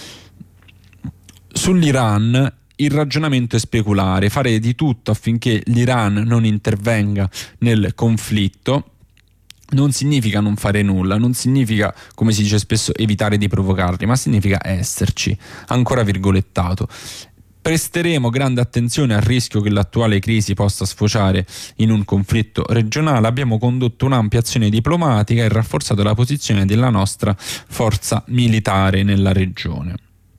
Sull'Iran il ragionamento è speculare, fare di tutto affinché l'Iran non intervenga nel conflitto non significa non fare nulla, non significa, come si dice spesso, evitare di provocarli, ma significa esserci, ancora virgolettato. Presteremo grande attenzione al rischio che l'attuale crisi possa sfociare in un conflitto regionale. Abbiamo condotto un'ampia azione diplomatica e rafforzato la posizione della nostra forza militare nella regione.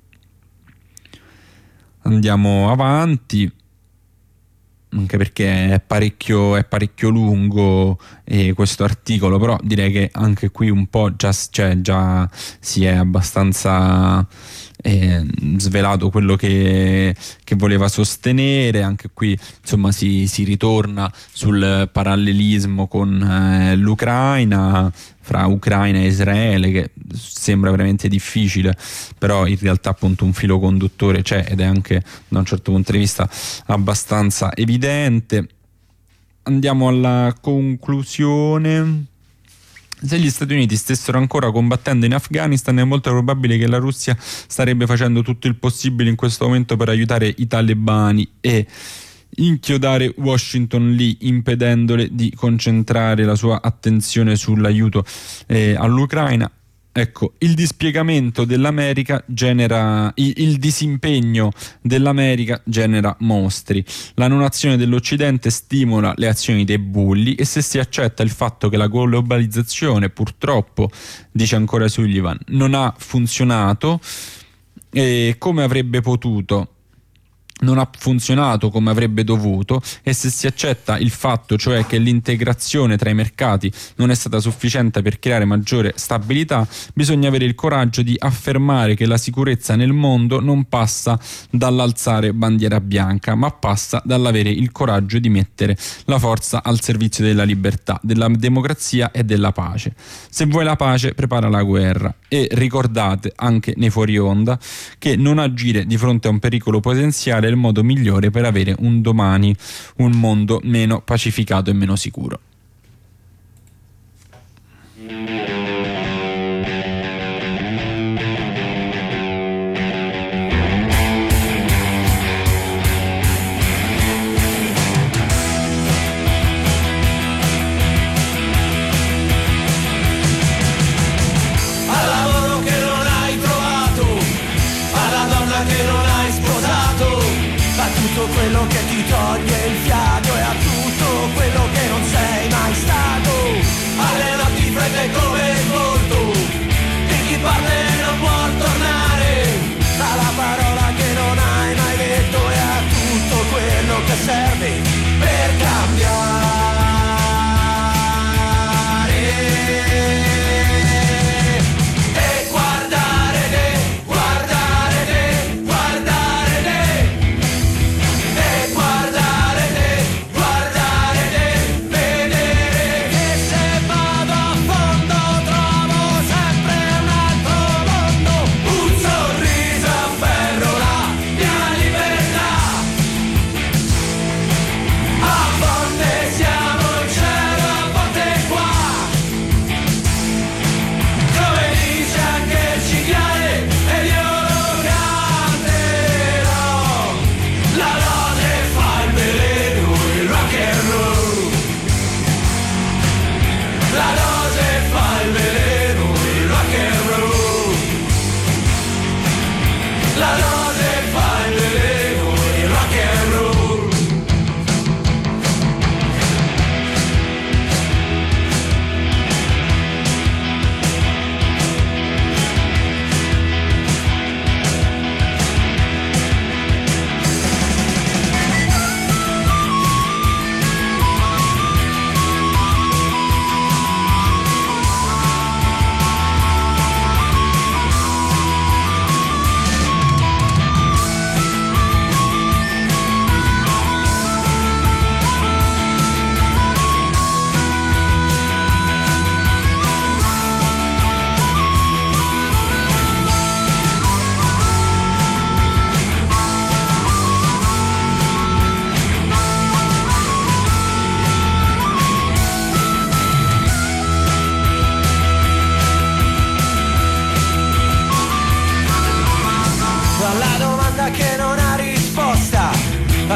Andiamo avanti, anche perché è parecchio lungo questo articolo, però direi che anche qui un po' già si è abbastanza svelato quello che voleva sostenere. Anche qui insomma si ritorna sul parallelismo con l'Ucraina, fra Ucraina e Israele, che sembra veramente difficile, però in realtà appunto un filo conduttore c'è ed è anche da un certo punto di vista abbastanza evidente. Andiamo alla conclusione. Se gli Stati Uniti stessero ancora combattendo in Afghanistan, è molto probabile che la Russia starebbe facendo tutto il possibile in questo momento per aiutare i talebani e inchiodare Washington lì, impedendole di concentrare la sua attenzione sull'aiuto all'Ucraina. Ecco, il dispiegamento dell'America genera il disimpegno dell'America genera mostri. La non azione dell'Occidente stimola le azioni dei bulli, e se si accetta il fatto che la globalizzazione, purtroppo, dice ancora Sullivan, non ha funzionato come avrebbe potuto, non ha funzionato come avrebbe dovuto, e se si accetta il fatto cioè che l'integrazione tra i mercati non è stata sufficiente per creare maggiore stabilità, bisogna avere il coraggio di affermare che la sicurezza nel mondo non passa dall'alzare bandiera bianca, ma passa dall'avere il coraggio di mettere la forza al servizio della libertà, della democrazia e della pace. Se vuoi la pace, prepara la guerra, e ricordate anche nei fuori onda che non agire di fronte a un pericolo potenziale è il modo migliore per avere un domani, un mondo meno pacificato e meno sicuro. Quello che ti toglie il fiato e a tutto quello che non sei mai stato, alle notti fredde come il volto di chi parte e non può tornare, alla parola che non hai mai detto e a tutto quello che serve per cambiare.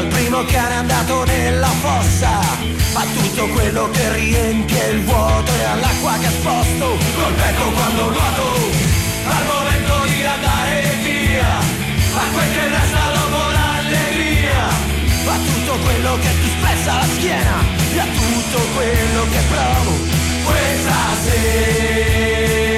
il primo cane andato nella fossa, a tutto quello che riempie il vuoto e all'acqua che sposto col becco quando nuoto, al momento di andare via, a quel che resta dopo l'allegria, a tutto quello che ti spezza la schiena e a tutto quello che provo questa sera.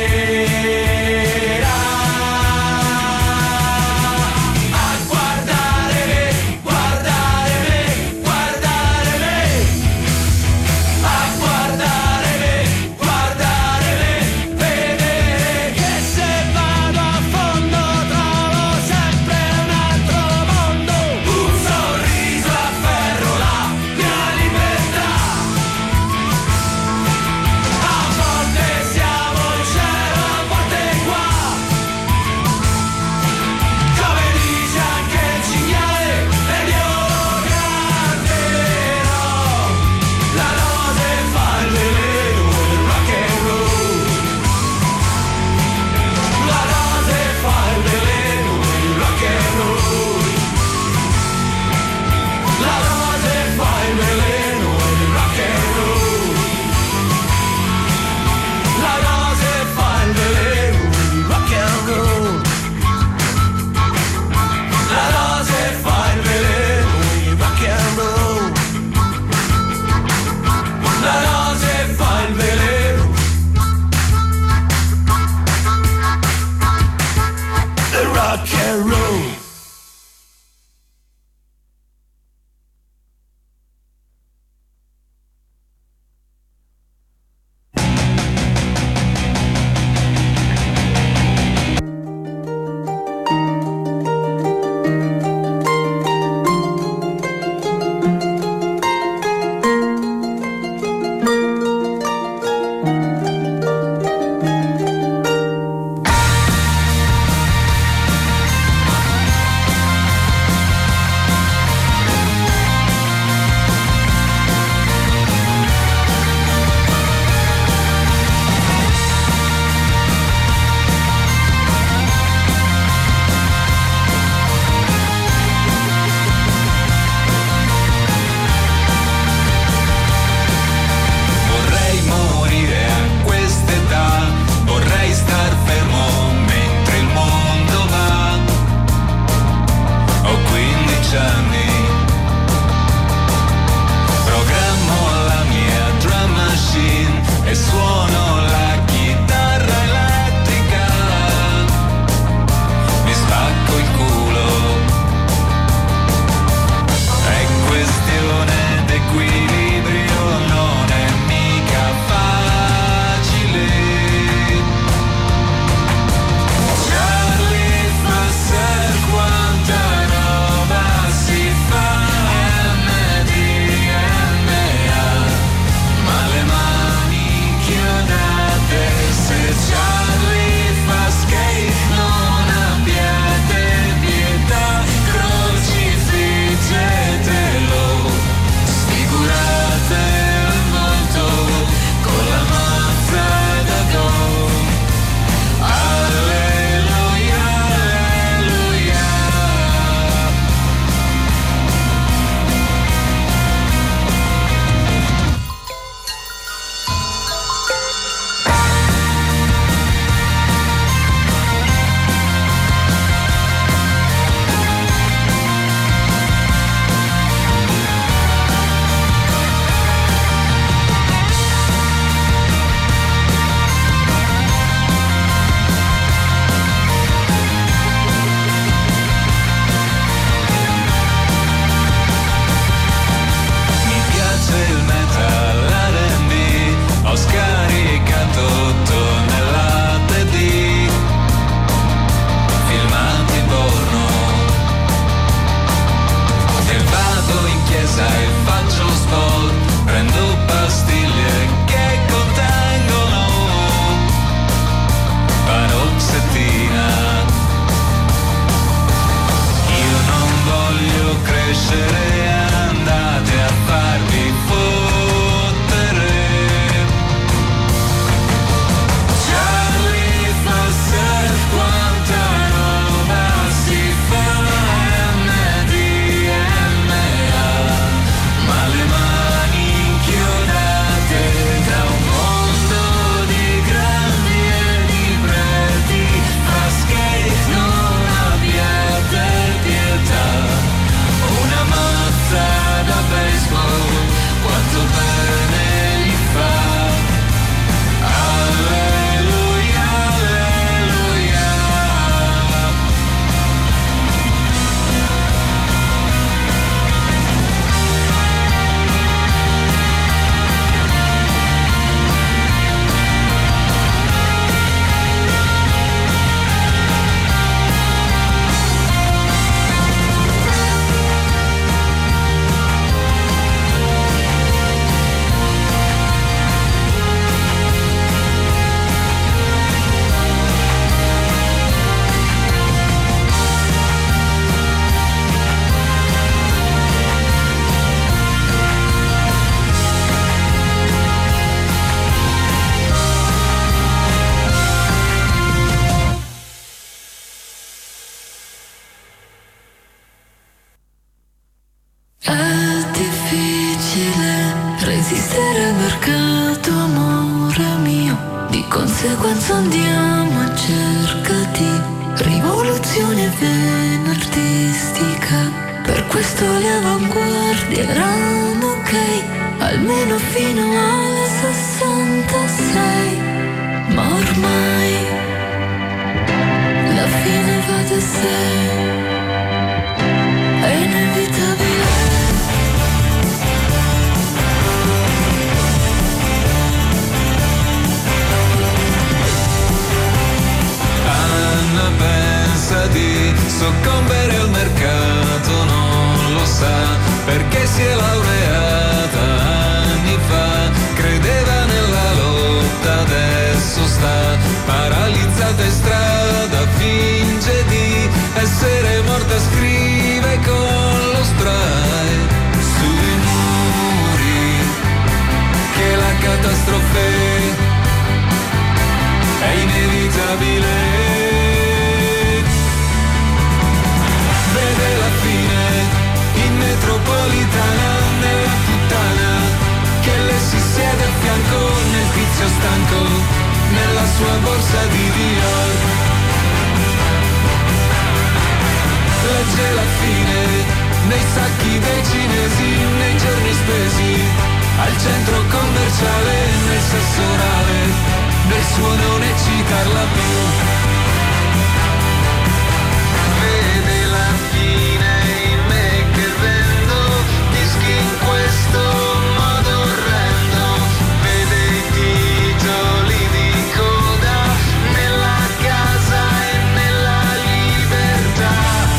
Resistere al mercato, amore mio, di conseguenza andiamo a cerca di rivoluzione venerdistica. Per questo le avanguardie erano ok, almeno fino alle 66. Ma ormai la fine va da sé, è inevitabile. Anna pensa di soccombere al mercato, non lo sa perché si è laureata anni fa, credeva nella lotta, adesso sta paralizzata in strada, finge di essere morta, scrive con lo spray sui muri che la catastrofe è inevitabile. Vede la fine in metropolitana, nella puttana che le si siede a fianco, nel tizio stanco, nella sua borsa di Dior. Legge la fine nei sacchi dei cinesi, nei giorni spesi al centro commerciale, nel sesso orale, nel suo non eccitarla più. Vede la fine in me che vendo dischi in questo modo orrendo, vede i titoli di coda nella casa e nella libertà.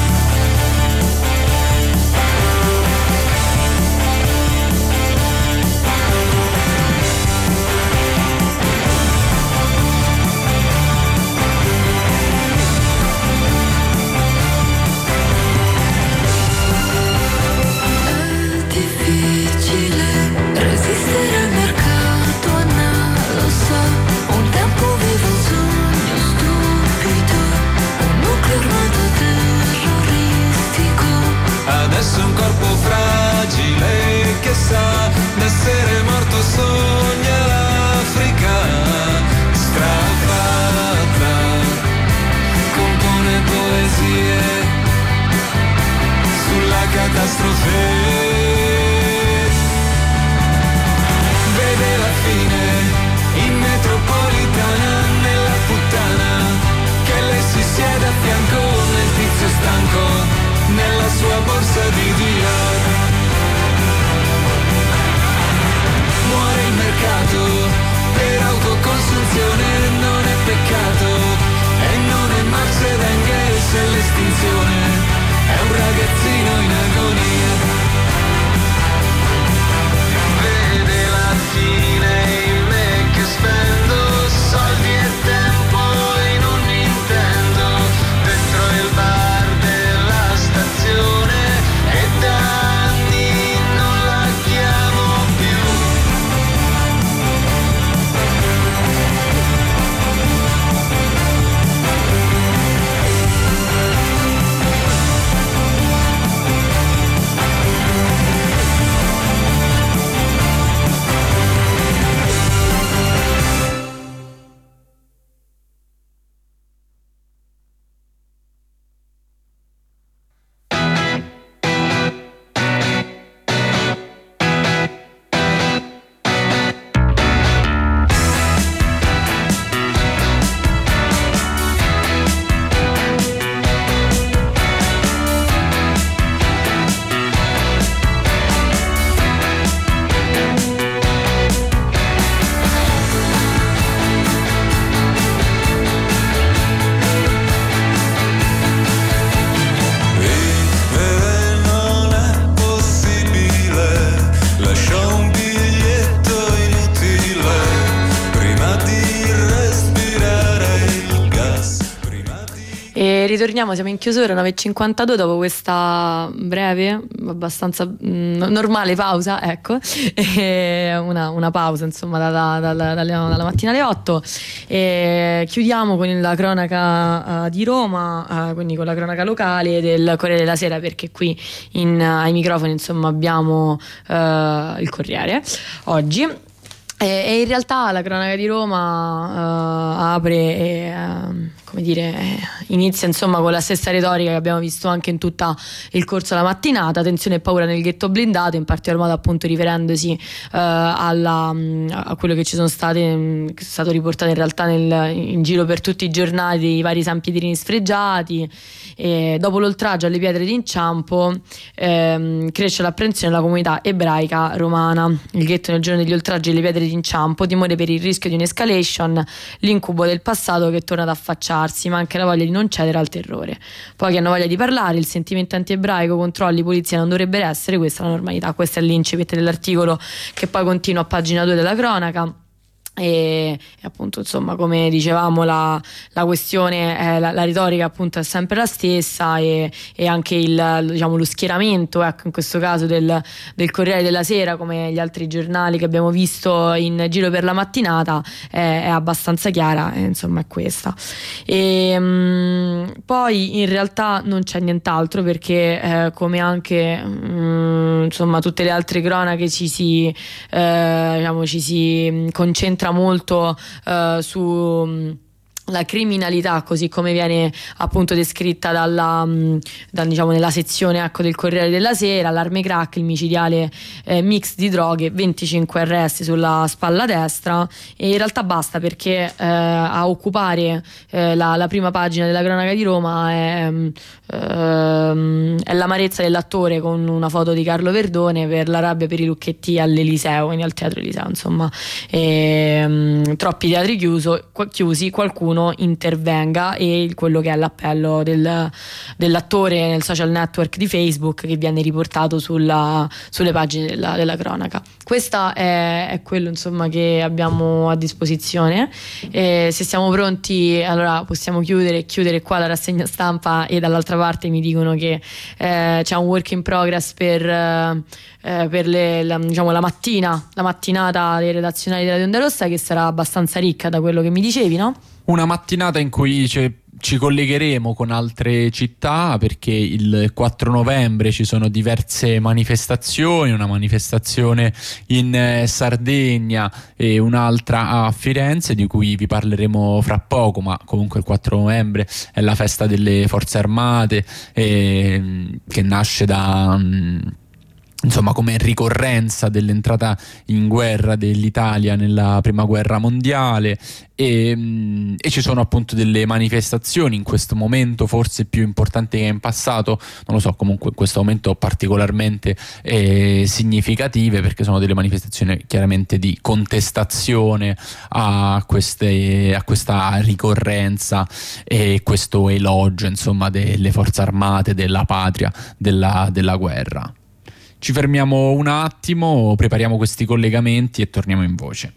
Resistere al mercato, Anna lo sa, un tempo vivo un sogno stupido, un nucleo armato terroristico. Adesso un corpo fragile che sa d'essere morto, sogna l'Africa strafatta, compone poesie sulla catastrofe. Vede la fine in metropolitana, nella puttana che le si siede a fianco, nel tizio stanco, nella sua borsa di Dior. Muore il mercato per autoconsunzione, non è peccato e non è Marx ed Engels, è l'estinzione, è un ragazzino in agonia. E ritorniamo, siamo in chiusura 9:52 dopo questa breve, abbastanza normale pausa, ecco, una pausa insomma dalla mattina alle 8, e chiudiamo con la cronaca di Roma, quindi con la cronaca locale del Corriere della Sera, perché qui ai microfoni insomma abbiamo il Corriere oggi. E in realtà la cronaca di Roma apre e come dire, inizia insomma con la stessa retorica che abbiamo visto anche in tutta il corso della mattinata: tensione e paura nel ghetto blindato, in particolar modo appunto riferendosi a quello che ci sono state, che è stato riportato in realtà in giro per tutti i giornali, dei vari San Pietrini sfregiati. E dopo l'oltraggio alle pietre d'inciampo cresce l'apprensione della comunità ebraica romana. Il ghetto nel giorno degli oltraggi alle pietre d'inciampo, timore per il rischio di un'escalation, l'incubo del passato che torna ad affacciarsi, ma anche la voglia di non cedere al terrore. Pochi hanno voglia di parlare, il sentimento anti-ebraico, controlli, polizia non dovrebbero essere, questa è la normalità. Questo è l'incipit dell'articolo che poi continua a pagina 2 della cronaca. E appunto insomma, come dicevamo, la questione, la retorica appunto è sempre la stessa, e anche lo schieramento, ecco, in questo caso del Corriere della Sera, come gli altri giornali che abbiamo visto in giro per la mattinata, è abbastanza chiara, insomma è questa. E poi in realtà non c'è nient'altro, perché come anche insomma tutte le altre cronache ci si concentra molto su la criminalità, così come viene appunto descritta nella sezione, ecco, del Corriere della Sera. Allarme crack, il micidiale mix di droghe, 25 arresti sulla spalla destra. E in realtà basta, perché a occupare la prima pagina della cronaca di Roma è l'amarezza dell'attore con una foto di Carlo Verdone per la rabbia per i lucchetti all'Eliseo, quindi al Teatro Eliseo, insomma. Troppi teatri chiusi, qualcuno intervenga, e quello che è l'appello dell'attore nel social network di Facebook, che viene riportato sulle pagine della cronaca. Questa è quello insomma che abbiamo a disposizione. Se siamo pronti, allora possiamo chiudere qua la rassegna stampa, e dall'altra parte mi dicono che c'è un work in progress per la mattinata dei redazionali della Tonda Rossa, che sarà abbastanza ricca, da quello che mi dicevi, no? Una mattinata in cui ci collegheremo con altre città, perché il 4 novembre ci sono diverse manifestazioni, una manifestazione in Sardegna e un'altra a Firenze, di cui vi parleremo fra poco. Ma comunque il 4 novembre è la festa delle Forze Armate, che nasce insomma come ricorrenza dell'entrata in guerra dell'Italia nella prima guerra mondiale, e ci sono appunto delle manifestazioni in questo momento forse più importanti che in passato, non lo so, comunque in questo momento particolarmente significative, perché sono delle manifestazioni chiaramente di contestazione a questa ricorrenza e questo elogio insomma delle forze armate, della patria, della guerra. Ci fermiamo un attimo, prepariamo questi collegamenti e torniamo in voce.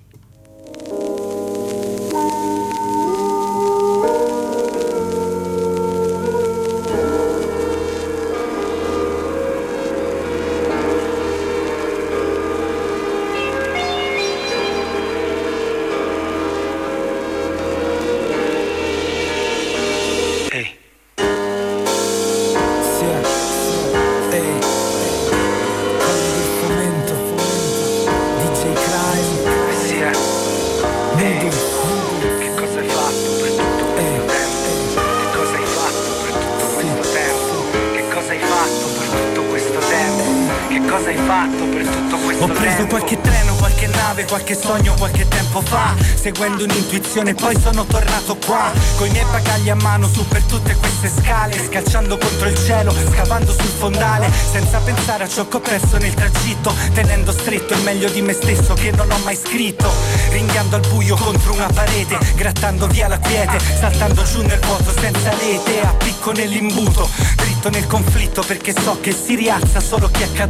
Qualche sogno qualche tempo fa, seguendo un'intuizione, poi sono tornato qua coi miei bagagli a mano su per tutte queste scale, scalciando contro il cielo, scavando sul fondale, senza pensare a ciò che ho perso nel tragitto, tenendo stretto il meglio di me stesso che non ho mai scritto, ringhiando al buio contro una parete, grattando via la quiete, saltando giù nel vuoto senza rete, a picco nell'imbuto, dritto nel conflitto, perché so che si rialza solo chi è caduto,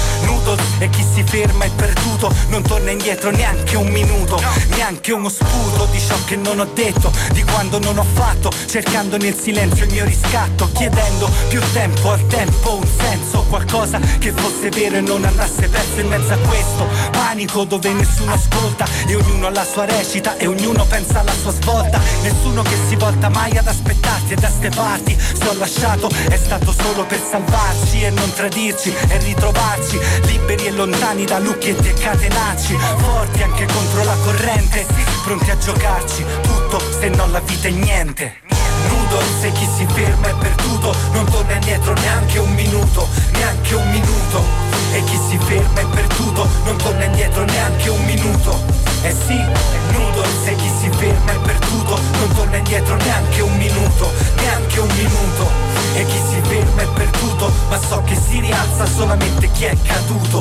Noodles e chi si ferma è perduto, non torna indietro neanche un minuto, neanche uno sputo di ciò che non ho detto, di quando non ho fatto, cercando nel silenzio il mio riscatto, chiedendo più tempo al tempo, un senso, qualcosa che fosse vero e non andasse perso in mezzo a questo panico dove nessuno ascolta e ognuno ha la sua recita e ognuno pensa alla sua svolta, nessuno che si volta mai ad aspettarti e da ste parti, se ho lasciato è stato solo per salvarci e non tradirci e ritrovarci liberi e lontani da lucchetti e catenacci, forti anche contro la corrente, pronti a giocarci tutto se non la vita è niente. Noodles e chi si ferma è perduto, non torna indietro neanche un minuto, neanche un minuto. E chi si ferma è perduto, non torna indietro neanche un minuto. Eh sì, Noodles e chi si ferma è perduto, non torna indietro neanche un minuto, neanche un minuto. E chi si ferma è perduto, ma so che si rialza solamente chi è caduto.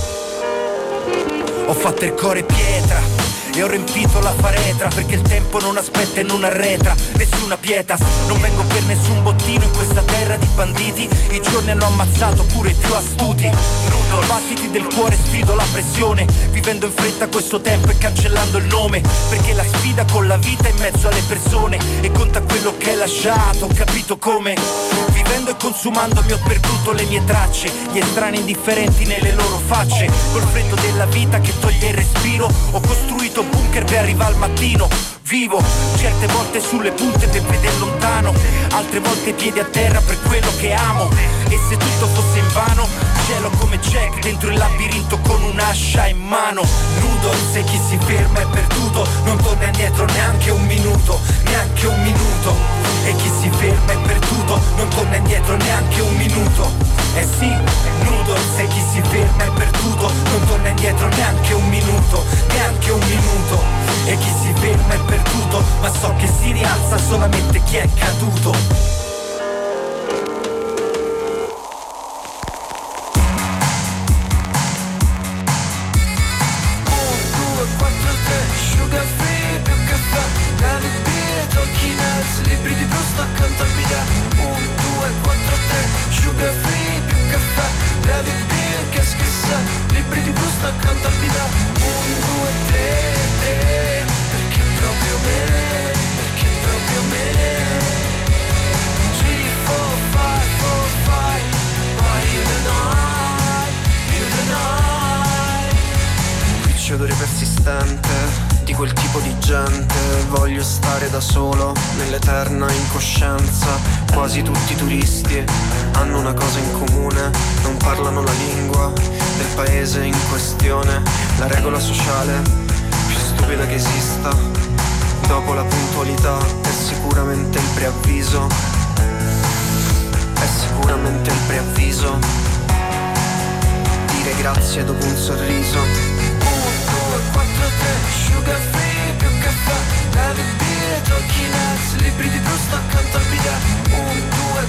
Ho fatto il cuore pietra e ho riempito la faretra, perché il tempo non aspetta e non arretra nessuna pietas, non vengo per nessun bottino in questa terra di banditi, i giorni hanno ammazzato pure i più astuti. Nudo, battiti del cuore, sfido la pressione, vivendo in fretta questo tempo e cancellando il nome, perché la sfida con la vita è in mezzo alle persone e conta quello che hai lasciato, ho capito come. Vivendo e consumandomi ho perduto le mie tracce, gli estranei indifferenti nelle loro facce, col freddo della vita che toglie il respiro, ho costruito bunker per arrivare al mattino. Vivo certe volte sulle punte per vedere lontano, altre volte piedi a terra per quello che amo. E se tutto fosse invano, cielo come Jack dentro il labirinto con un'ascia in mano. Noodles e chi si ferma è perduto, non torna indietro neanche un minuto, neanche un minuto. E chi si ferma è perduto, non torna indietro neanche un minuto. Eh sì, Noodles e chi si ferma è perduto, non torna indietro neanche un minuto, neanche un minuto. E chi si ferma è perduto, ma so che si rialza solamente chi è caduto. Libri di Proust accanto al bidet. 1, 2, 4, 3, sugar free più caffè. David Beer, qu'est-ce que c'est? Libri di Proust accanto al bidet. 1, 2, 3, 3, perché proprio me, perché proprio me. 3, 4, 5, 4, 5, why you the night, you the night. Qui odore persistente di quel tipo di gente, voglio stare da solo nell'eterna incoscienza. Quasi tutti i turisti hanno una cosa in comune, non parlano la lingua del paese in questione. La regola sociale più stupida che esista, dopo la puntualità, è sicuramente il preavviso. È sicuramente il preavviso. Dire grazie dopo un sorriso. 4, 3, sugar free più caffè. David Beer, talking heads, libri di Proust accanto al bidet.